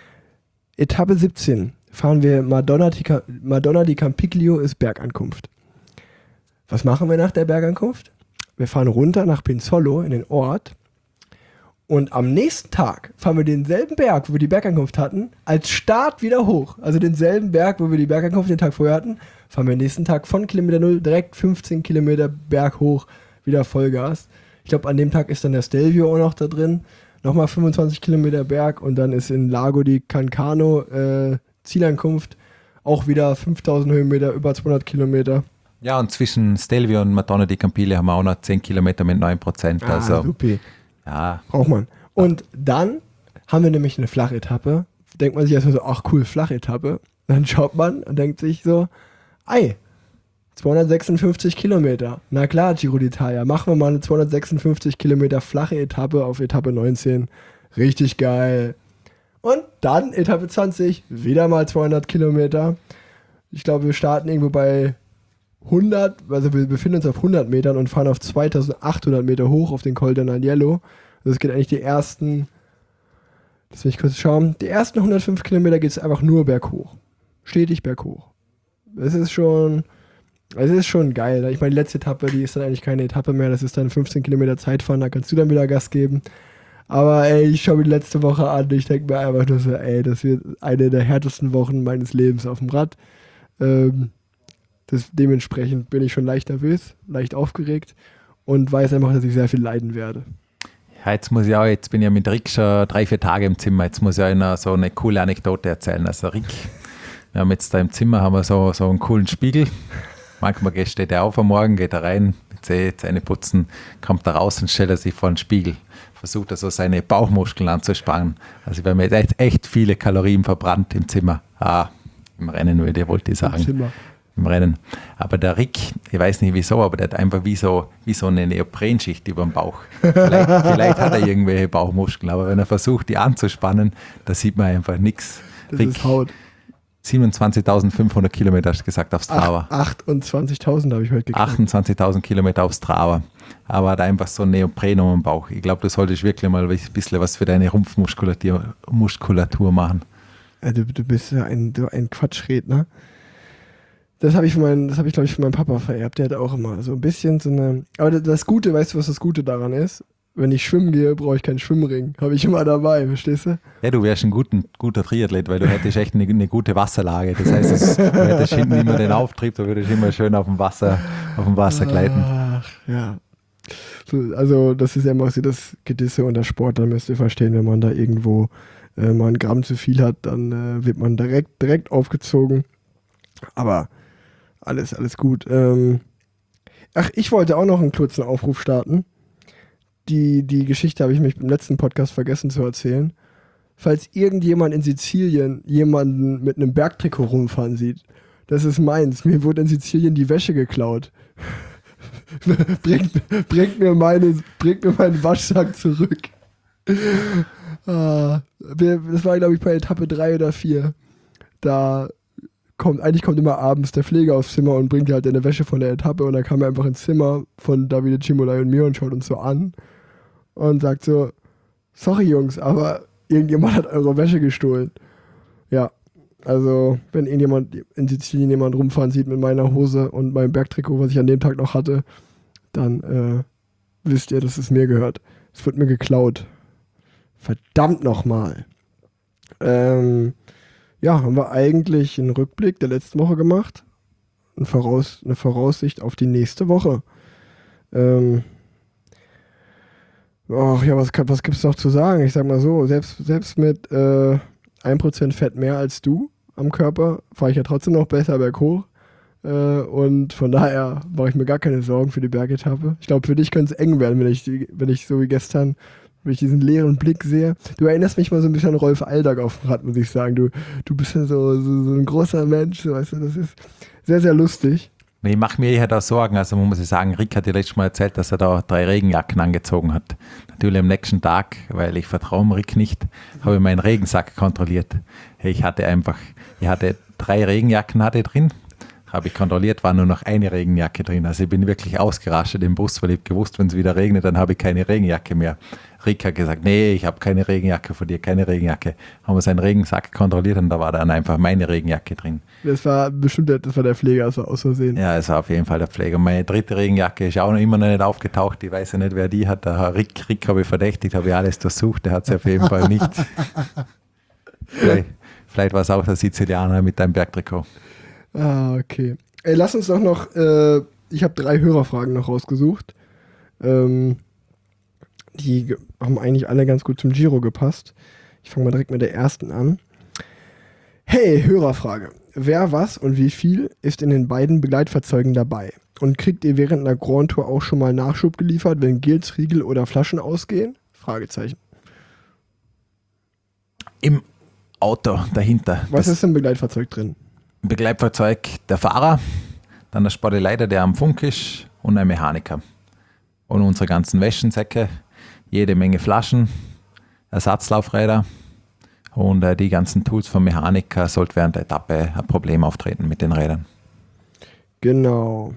Etappe siebzehn fahren wir Madonna di, Madonna di Campiglio ist Bergankunft. Was machen wir nach der Bergankunft? Wir fahren runter nach Pinzolo in den Ort und am nächsten Tag fahren wir denselben Berg, wo wir die Bergankunft hatten, als Start wieder hoch. Also denselben Berg, wo wir die Bergankunft den Tag vorher hatten, fahren wir den nächsten Tag von Kilometer null direkt fünfzehn Kilometer Berg hoch, wieder Vollgas. Ich glaube, an dem Tag ist dann der Stelvio auch noch da drin. Nochmal fünfundzwanzig Kilometer Berg und dann ist in Lago di Cancano äh, Zielankunft auch wieder fünftausend Höhenmeter, über zweihundert Kilometer. Ja, und zwischen Stelvio und Madonna di Campiglio haben wir auch noch zehn Kilometer mit neun Prozent. Ah, also, supi. ja. Braucht man. Und dann haben wir nämlich eine Flachetappe. Denkt man sich erstmal so, ach cool, Flachetappe. Dann schaut man und denkt sich so, ei, zweihundertsechsundfünfzig Kilometer. Na klar, Giro d'Italia. Machen wir mal eine zweihundertsechsundfünfzig Kilometer flache Etappe auf Etappe neunzehn. Richtig geil. Und dann Etappe zwanzig, wieder mal zweihundert Kilometer. Ich glaube, wir starten irgendwo bei hundert, also wir befinden uns auf hundert Metern und fahren auf zweitausendachthundert Meter hoch auf den Col d'Aniello. Also es geht eigentlich die ersten, lass mich kurz schauen, die ersten hundertfünf Kilometer geht es einfach nur berghoch. Stetig berghoch. Es ist schon, es ist schon geil. Ich meine, die letzte Etappe, die ist dann eigentlich keine Etappe mehr, das ist dann fünfzehn Kilometer Zeitfahren, da kannst du dann wieder Gas geben. Aber ey, ich schaue mir die letzte Woche an und ich denke mir einfach nur so, ey, das wird eine der härtesten Wochen meines Lebens auf dem Rad. Ähm, Das, dementsprechend bin ich schon leicht nervös, leicht aufgeregt und weiß einfach, dass ich sehr viel leiden werde. Ja, jetzt muss ich auch, jetzt bin ich ja mit Rick schon drei, vier Tage im Zimmer. Jetzt muss ich auch noch so eine coole Anekdote erzählen. Also Rick, wir haben jetzt da im Zimmer haben wir so, so einen coolen Spiegel. Manchmal steht er auf am Morgen, geht er rein, mit Zähne putzen, kommt da raus und stellt er sich vor den Spiegel. Versucht er so seine Bauchmuskeln anzuspannen. Also wir haben jetzt echt, echt viele Kalorien verbrannt im Zimmer. Ah, im Rennen würde ich, wollte ich sagen. Im Zimmer. Im Rennen. Aber der Rick, ich weiß nicht wieso, aber der hat einfach wie so, wie so eine Neoprenschicht über dem Bauch. Vielleicht, vielleicht hat er irgendwelche Bauchmuskeln, aber wenn er versucht, die anzuspannen, da sieht man einfach nichts. Das Rick, ist Haut. siebenundzwanzigtausendfünfhundert Kilometer hast du gesagt auf Strava. achtundzwanzigtausend habe ich heute gekriegt. achtundzwanzigtausend Kilometer auf Strava. Aber er hat einfach so ein Neopren um den Bauch. Ich glaube, du solltest wirklich mal ein bisschen was für deine Rumpfmuskulatur Muskulatur machen. Ja, du, du bist ja ein, du ein Quatschredner. Das habe ich von meinem, das habe ich glaube ich von meinem Papa vererbt. Der hat auch immer so ein bisschen so eine. Aber das Gute, weißt du, was das Gute daran ist? Wenn ich schwimmen gehe, brauche ich keinen Schwimmring. Habe ich immer dabei, verstehst du? Ja, du wärst ein guten, guter Triathlet, weil du hättest echt eine, eine gute Wasserlage. Das heißt, es, du hättest hinten immer den Auftrieb, du würdest immer schön auf dem Wasser, auf dem Wasser gleiten. Ach, ja. So, also das ist ja immer so das Gedisse unter Sportlern, müsst ihr verstehen, wenn man da irgendwo äh, mal ein Gramm zu viel hat, dann äh, wird man direkt, direkt aufgezogen. Aber alles, alles gut. Ähm, ach, ich wollte auch noch einen kurzen Aufruf starten. Die, die Geschichte habe ich mich im letzten Podcast vergessen zu erzählen. Falls irgendjemand in Sizilien jemanden mit einem Bergtrikot rumfahren sieht, das ist meins. Mir wurde in Sizilien die Wäsche geklaut. bringt, bringt, mir meine, bringt mir meinen Waschsack zurück. Ah, das war, glaube ich, bei Etappe drei oder vier. Da kommt, eigentlich kommt immer abends der Pfleger aufs Zimmer und bringt dir halt deine Wäsche von der Etappe und dann kam er einfach ins Zimmer von Davide Cimolai und mir und schaut uns so an und sagt so, sorry Jungs, aber irgendjemand hat eure Wäsche gestohlen. Ja, also wenn irgendjemand in Sizilien jemand rumfahren sieht mit meiner Hose und meinem Bergtrikot, was ich an dem Tag noch hatte, dann äh, wisst ihr, dass es mir gehört. Es wird mir geklaut. Verdammt nochmal. Ähm, ja, haben wir eigentlich einen Rückblick der letzten Woche gemacht. Ein Voraus, eine Voraussicht auf die nächste Woche. Ähm, ach ja, was, was gibt es noch zu sagen? Ich sag mal so, selbst, selbst mit äh, ein Prozent Fett mehr als du am Körper, fahre ich ja trotzdem noch besser berghoch. Äh, und von daher mache ich mir gar keine Sorgen für die Bergetappe. Ich glaube, für dich könnte es eng werden, wenn ich, wenn ich so wie gestern, wenn ich diesen leeren Blick sehe. Du erinnerst mich mal so ein bisschen an Rolf Aldag auf dem Rad, muss ich sagen. Du, du bist ja so, so, so ein großer Mensch, weißt du, das ist sehr, sehr lustig. Ich mache mir eher da Sorgen, also muss ich sagen, Rick hat dir letztes Mal erzählt, dass er da drei Regenjacken angezogen hat. Natürlich am nächsten Tag, weil ich vertraue Rick nicht, habe ich meinen Regensack kontrolliert. Ich hatte einfach, ich hatte drei Regenjacken hatte drin, habe ich kontrolliert, war nur noch eine Regenjacke drin. Also ich bin wirklich ausgerastet im Bus, weil ich gewusst, wenn es wieder regnet, dann habe ich keine Regenjacke mehr. Rick hat gesagt, nee, ich habe keine Regenjacke von dir, keine Regenjacke. Haben wir seinen Regensack kontrolliert und da war dann einfach meine Regenjacke drin. Das war bestimmt der, das war der Pfleger, das war aus Versehen. Ja, es war auf jeden Fall der Pfleger. Meine dritte Regenjacke ist auch noch immer noch nicht aufgetaucht. Ich weiß ja nicht, wer die hat. Der Rick, Rick habe ich verdächtigt, habe ich alles durchsucht. Der hat sie auf jeden Fall nicht. vielleicht, vielleicht war es auch der Sizilianer mit deinem Bergtrikot. Ah, okay. Ey, lass uns doch noch, äh, ich habe drei Hörerfragen noch rausgesucht. Ähm, die haben eigentlich alle ganz gut zum Giro gepasst. Ich fange mal direkt mit der ersten an. Hey, Hörerfrage. Wer, was und wie viel ist in den beiden Begleitfahrzeugen dabei? Und kriegt ihr während einer Grand Tour auch schon mal Nachschub geliefert, wenn Gels, Riegel oder Flaschen ausgehen? Fragezeichen. Im Auto dahinter. Was ist im Begleitfahrzeug drin? Im Begleitfahrzeug der Fahrer, dann der Sportleiter, der am Funk ist und ein Mechaniker. Und unsere ganzen Wäschensäcke, jede Menge Flaschen, Ersatzlaufräder und äh, die ganzen Tools vom Mechaniker, sollte während der Etappe ein Problem auftreten mit den Rädern. Genau.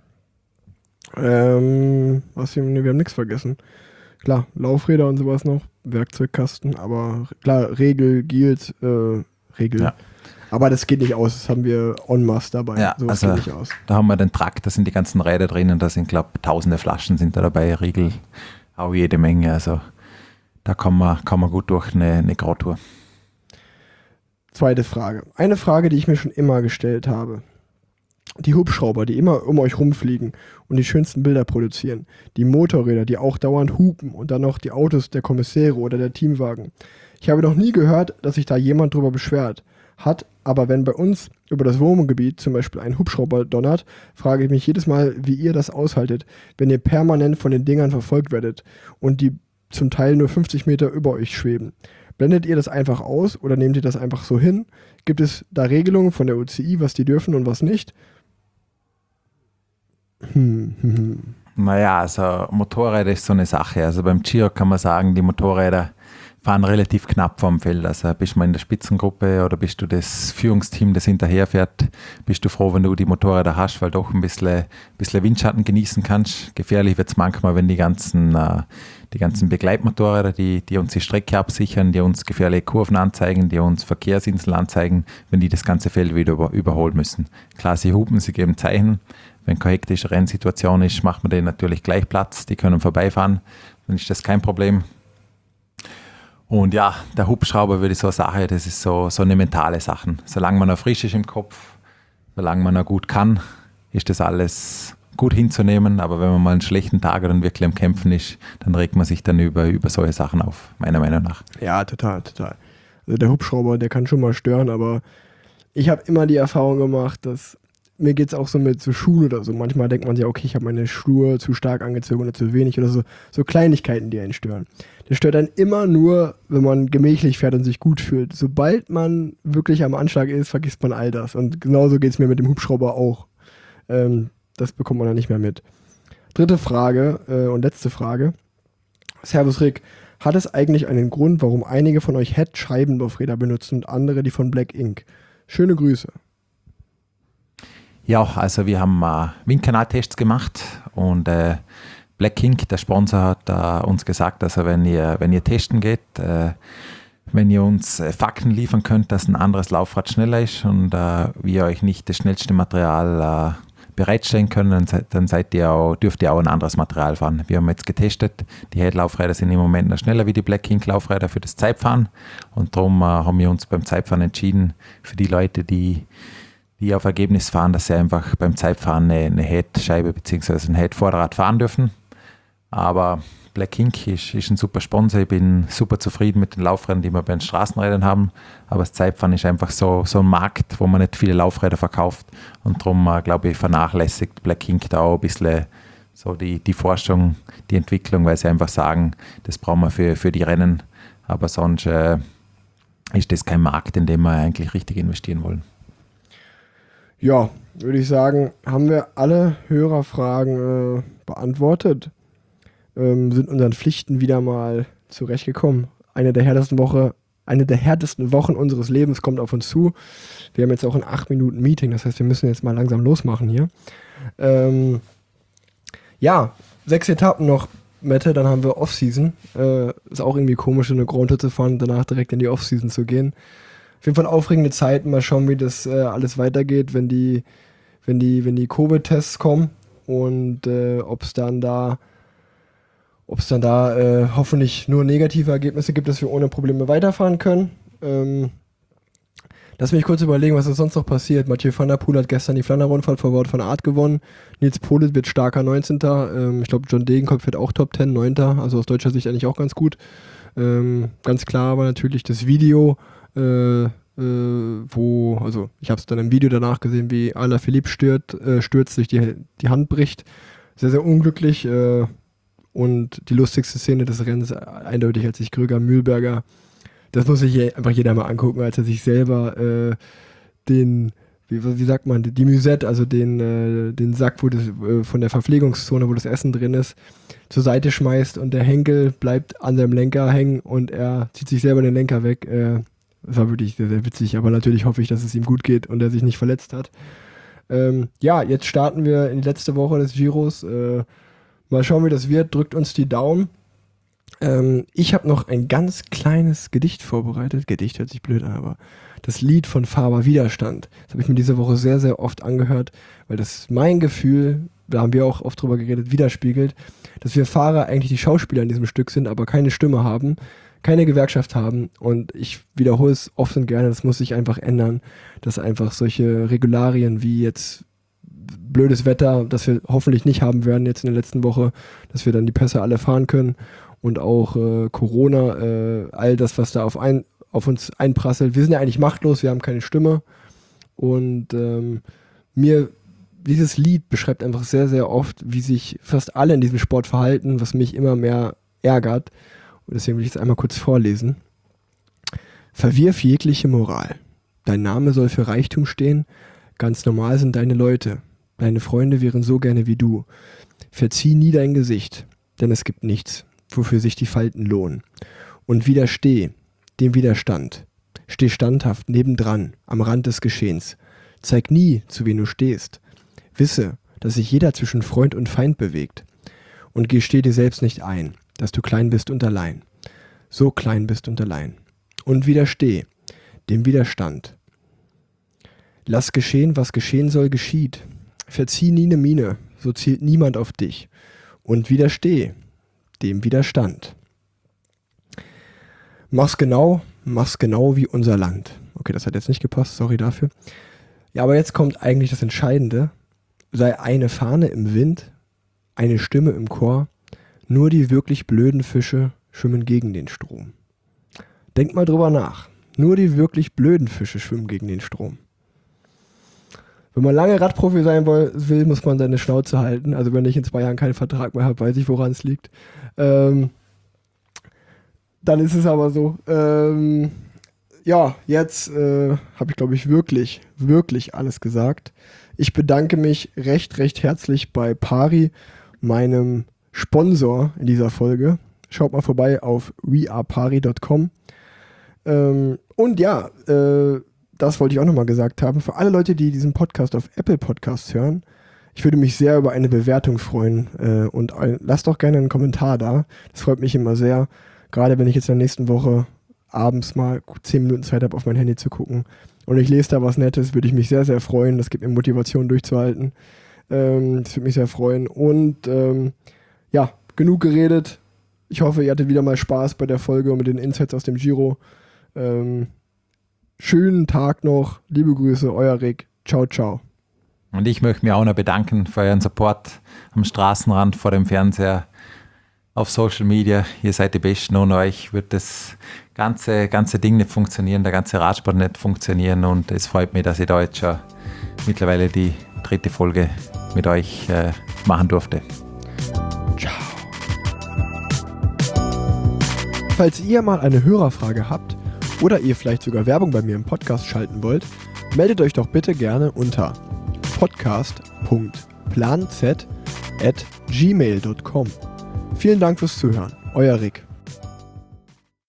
Ähm, was wir, nee, wir haben nichts vergessen. Klar, Laufräder und sowas noch, Werkzeugkasten, aber klar, Regel, Gels, äh, Regel. Ja. Aber das geht nicht aus, das haben wir en masse dabei. Ja, so also geht nicht aus. Da haben wir den Truck, da sind die ganzen Räder drinnen, da sind, glaube ich, tausende Flaschen sind da dabei, Riegel, auch jede Menge. Also da kann man, kann man gut durch eine, eine Grautour. Zweite Frage. Eine Frage, die ich mir schon immer gestellt habe. Die Hubschrauber, die immer um euch rumfliegen und die schönsten Bilder produzieren. Die Motorräder, die auch dauernd hupen und dann noch die Autos der Kommissäre oder der Teamwagen. Ich habe noch nie gehört, dass sich da jemand drüber beschwert hat, aber wenn bei uns über das Wohngebiet zum Beispiel ein Hubschrauber donnert, frage ich mich jedes Mal, wie ihr das aushaltet, wenn ihr permanent von den Dingern verfolgt werdet und die zum Teil nur fünfzig Meter über euch schweben. Blendet ihr das einfach aus oder nehmt ihr das einfach so hin? Gibt es da Regelungen von der U C I, was die dürfen und was nicht? Hm, hm, hm. Naja, also Motorräder ist so eine Sache. Also beim Giro kann man sagen, die Motorräder fahren relativ knapp vorm Feld. Also bist du mal in der Spitzengruppe oder bist du das Führungsteam, das hinterherfährt, bist du froh, wenn du die Motorräder hast, weil du doch ein bisschen, bisschen Windschatten genießen kannst. Gefährlich wird es manchmal, wenn die ganzen, äh, die ganzen Begleitmotorräder, die, die uns die Strecke absichern, die uns gefährliche Kurven anzeigen, die uns Verkehrsinseln anzeigen, wenn die das ganze Feld wieder über, überholen müssen. Klar, sie hupen, sie geben Zeichen. Wenn keine hektische Rennsituation ist, macht man denen natürlich gleich Platz. Die können vorbeifahren, dann ist das kein Problem. Und ja, der Hubschrauber würde ich so sagen, das ist so, so eine mentale Sache. Solange man noch frisch ist im Kopf, solange man noch gut kann, ist das alles gut hinzunehmen. Aber wenn man mal einen schlechten Tag oder wirklich am Kämpfen ist, dann regt man sich dann über, über solche Sachen auf, meiner Meinung nach. Ja, total, total. Also der Hubschrauber, der kann schon mal stören, aber ich habe immer die Erfahrung gemacht, dass mir geht es auch so mit so Schuhen oder so. Manchmal denkt man sich, okay, ich habe meine Schuhe zu stark angezogen oder zu wenig oder so. So Kleinigkeiten, die einen stören. Das stört dann immer nur, wenn man gemächlich fährt und sich gut fühlt. Sobald man wirklich am Anschlag ist, vergisst man all das. Und genauso geht es mir mit dem Hubschrauber auch. Ähm, das bekommt man dann nicht mehr mit. Dritte Frage äh, und letzte Frage. Servus Rick, hat es eigentlich einen Grund, warum einige von euch Head-Scheibenlaufräder benutzen und andere die von Black Ink? Schöne Grüße. Ja, also wir haben äh, Windkanaltests gemacht und äh, Black Ink, der Sponsor, hat äh, uns gesagt, also wenn ihr, wenn ihr testen geht, äh, wenn ihr uns äh, Fakten liefern könnt, dass ein anderes Laufrad schneller ist und äh, wir euch nicht das schnellste Material äh, bereitstellen können, dann, se- dann seid ihr auch, dürft ihr auch ein anderes Material fahren. Wir haben jetzt getestet, die Head-Laufräder sind im Moment noch schneller wie die Black Ink-Laufräder für das Zeitfahren und darum äh, haben wir uns beim Zeitfahren entschieden, für die Leute, die die auf Ergebnis fahren, dass sie einfach beim Zeitfahren eine, eine Head-Scheibe bzw. ein Head-Vorderrad fahren dürfen. Aber Black Ink ist, ist ein super Sponsor. Ich bin super zufrieden mit den Laufrädern, die wir bei den Straßenrädern haben. Aber das Zeitfahren ist einfach so, so ein Markt, wo man nicht viele Laufräder verkauft. Und darum, äh, glaube ich, vernachlässigt Black Ink da auch ein bisschen so die, die Forschung, die Entwicklung, weil sie einfach sagen, das brauchen wir für, für die Rennen. Aber sonst äh, ist das kein Markt, in dem wir eigentlich richtig investieren wollen. Ja, würde ich sagen, haben wir alle Hörerfragen äh, beantwortet. Ähm, sind unseren Pflichten wieder mal zurechtgekommen. Eine der härtesten Woche, eine der härtesten Wochen unseres Lebens kommt auf uns zu. Wir haben jetzt auch ein acht Minuten Meeting, das heißt, wir müssen jetzt mal langsam losmachen hier. Ähm, ja, sechs Etappen noch, Mette, dann haben wir Offseason. Äh, ist auch irgendwie komisch, in eine Grunde zu fahren und danach direkt in die Offseason zu gehen. Auf jeden Fall aufregende Zeiten, mal schauen, wie das äh, alles weitergeht, wenn die, wenn die, wenn die Covid-Tests kommen und äh, ob es dann da ob es dann da äh, hoffentlich nur negative Ergebnisse gibt, dass wir ohne Probleme weiterfahren können. Ähm, lass mich kurz überlegen, was ist sonst noch passiert. Mathieu van der Poel hat gestern die Flandern-Rundfahrt vor Wout van Aert gewonnen. Nils Politt wird starker neunzehnter Ähm, ich glaube, John Degenkolb wird auch Top zehn, neunter Also aus deutscher Sicht eigentlich auch ganz gut. Ähm, ganz klar war natürlich das Video, äh, äh, wo, also ich habe es dann im Video danach gesehen, wie Alaphilippe stürzt, äh, stürzt, sich die, die Hand bricht. Sehr, sehr unglücklich. Äh, Und die lustigste Szene des Rennens eindeutig, als sich Kröger Mühlberger, das muss sich einfach jeder mal angucken, als er sich selber äh, den, wie, wie sagt man, die Musette, also den, äh, den Sack wo das, äh, von der Verpflegungszone, wo das Essen drin ist, zur Seite schmeißt und der Henkel bleibt an seinem Lenker hängen und er zieht sich selber den Lenker weg. Äh, das war wirklich sehr, sehr witzig, aber natürlich hoffe ich, dass es ihm gut geht und er sich nicht verletzt hat. Ähm, ja, jetzt starten wir in die letzte Woche des Giros. Äh, Mal schauen, wie das wird. Drückt uns die Daumen. Ähm, ich habe noch ein ganz kleines Gedicht vorbereitet. Gedicht hört sich blöd an, aber das Lied von Faber Widerstand. Das habe ich mir diese Woche sehr, sehr oft angehört, weil das mein Gefühl, da haben wir auch oft drüber geredet, widerspiegelt, dass wir Fahrer eigentlich die Schauspieler in diesem Stück sind, aber keine Stimme haben, keine Gewerkschaft haben. Und ich wiederhole es oft und gerne, das muss sich einfach ändern, dass einfach solche Regularien wie jetzt blödes Wetter, das wir hoffentlich nicht haben werden jetzt in der letzten Woche, dass wir dann die Pässe alle fahren können und auch äh, Corona, äh, all das, was da auf, ein, auf uns einprasselt. Wir sind ja eigentlich machtlos, wir haben keine Stimme und ähm, mir, dieses Lied beschreibt einfach sehr, sehr oft, wie sich fast alle in diesem Sport verhalten, was mich immer mehr ärgert und deswegen will ich es einmal kurz vorlesen. Verwirf jegliche Moral. Dein Name soll für Reichtum stehen, ganz normal sind deine Leute. Deine Freunde wären so gerne wie du. Verzieh nie dein Gesicht, denn es gibt nichts, wofür sich die Falten lohnen. Und widersteh dem Widerstand. Steh standhaft nebendran, am Rand des Geschehens. Zeig nie, zu wem du stehst. Wisse, dass sich jeder zwischen Freund und Feind bewegt. Und gesteh dir selbst nicht ein, dass du klein bist und allein. So klein bist und allein. Und widersteh dem Widerstand. Lass geschehen, was geschehen soll, geschieht. Verzieh nie ne Miene, so zielt niemand auf dich. Und widersteh dem Widerstand. Mach's genau, mach's genau wie unser Land. Okay, das hat jetzt nicht gepasst, sorry dafür. Ja, aber jetzt kommt eigentlich das Entscheidende. Sei eine Fahne im Wind, eine Stimme im Chor. Nur die wirklich blöden Fische schwimmen gegen den Strom. Denk mal drüber nach. Nur die wirklich blöden Fische schwimmen gegen den Strom. Wenn man lange Radprofi sein will, muss man seine Schnauze halten. Also wenn ich in zwei Jahren keinen Vertrag mehr habe, weiß ich, woran es liegt. Ähm, dann ist es aber so. Ähm, ja, jetzt äh, habe ich, glaube ich, wirklich, wirklich alles gesagt. Ich bedanke mich recht, recht herzlich bei Pari, meinem Sponsor in dieser Folge. Schaut mal vorbei auf we are pari dot com. Ähm, und ja, äh, das wollte ich auch nochmal gesagt haben. Für alle Leute, die diesen Podcast auf Apple Podcasts hören, ich würde mich sehr über eine Bewertung freuen. Äh, und ein, lasst doch gerne einen Kommentar da. Das freut mich immer sehr. Gerade wenn ich jetzt in der nächsten Woche abends mal zehn Minuten Zeit habe, auf mein Handy zu gucken. Und ich lese da was Nettes, würde ich mich sehr, sehr freuen. Das gibt mir Motivation durchzuhalten. Ähm, das würde mich sehr freuen. Und ähm, ja, genug geredet. Ich hoffe, ihr hattet wieder mal Spaß bei der Folge und mit den Insights aus dem Giro. Ähm, schönen Tag noch. Liebe Grüße, euer Rick. Ciao, ciao. Und ich möchte mich auch noch bedanken für euren Support am Straßenrand, vor dem Fernseher, auf Social Media. Ihr seid die Besten. Ohne euch wird das ganze, ganze Ding nicht funktionieren, der ganze Radsport nicht funktionieren. Und es freut mich, dass ich da jetzt schon mittlerweile die dritte Folge mit euch äh, machen durfte. Ciao. Falls ihr mal eine Hörerfrage habt oder ihr vielleicht sogar Werbung bei mir im Podcast schalten wollt, meldet euch doch bitte gerne unter podcast punkt planz at gmail punkt com. Vielen Dank fürs Zuhören. Euer Rick.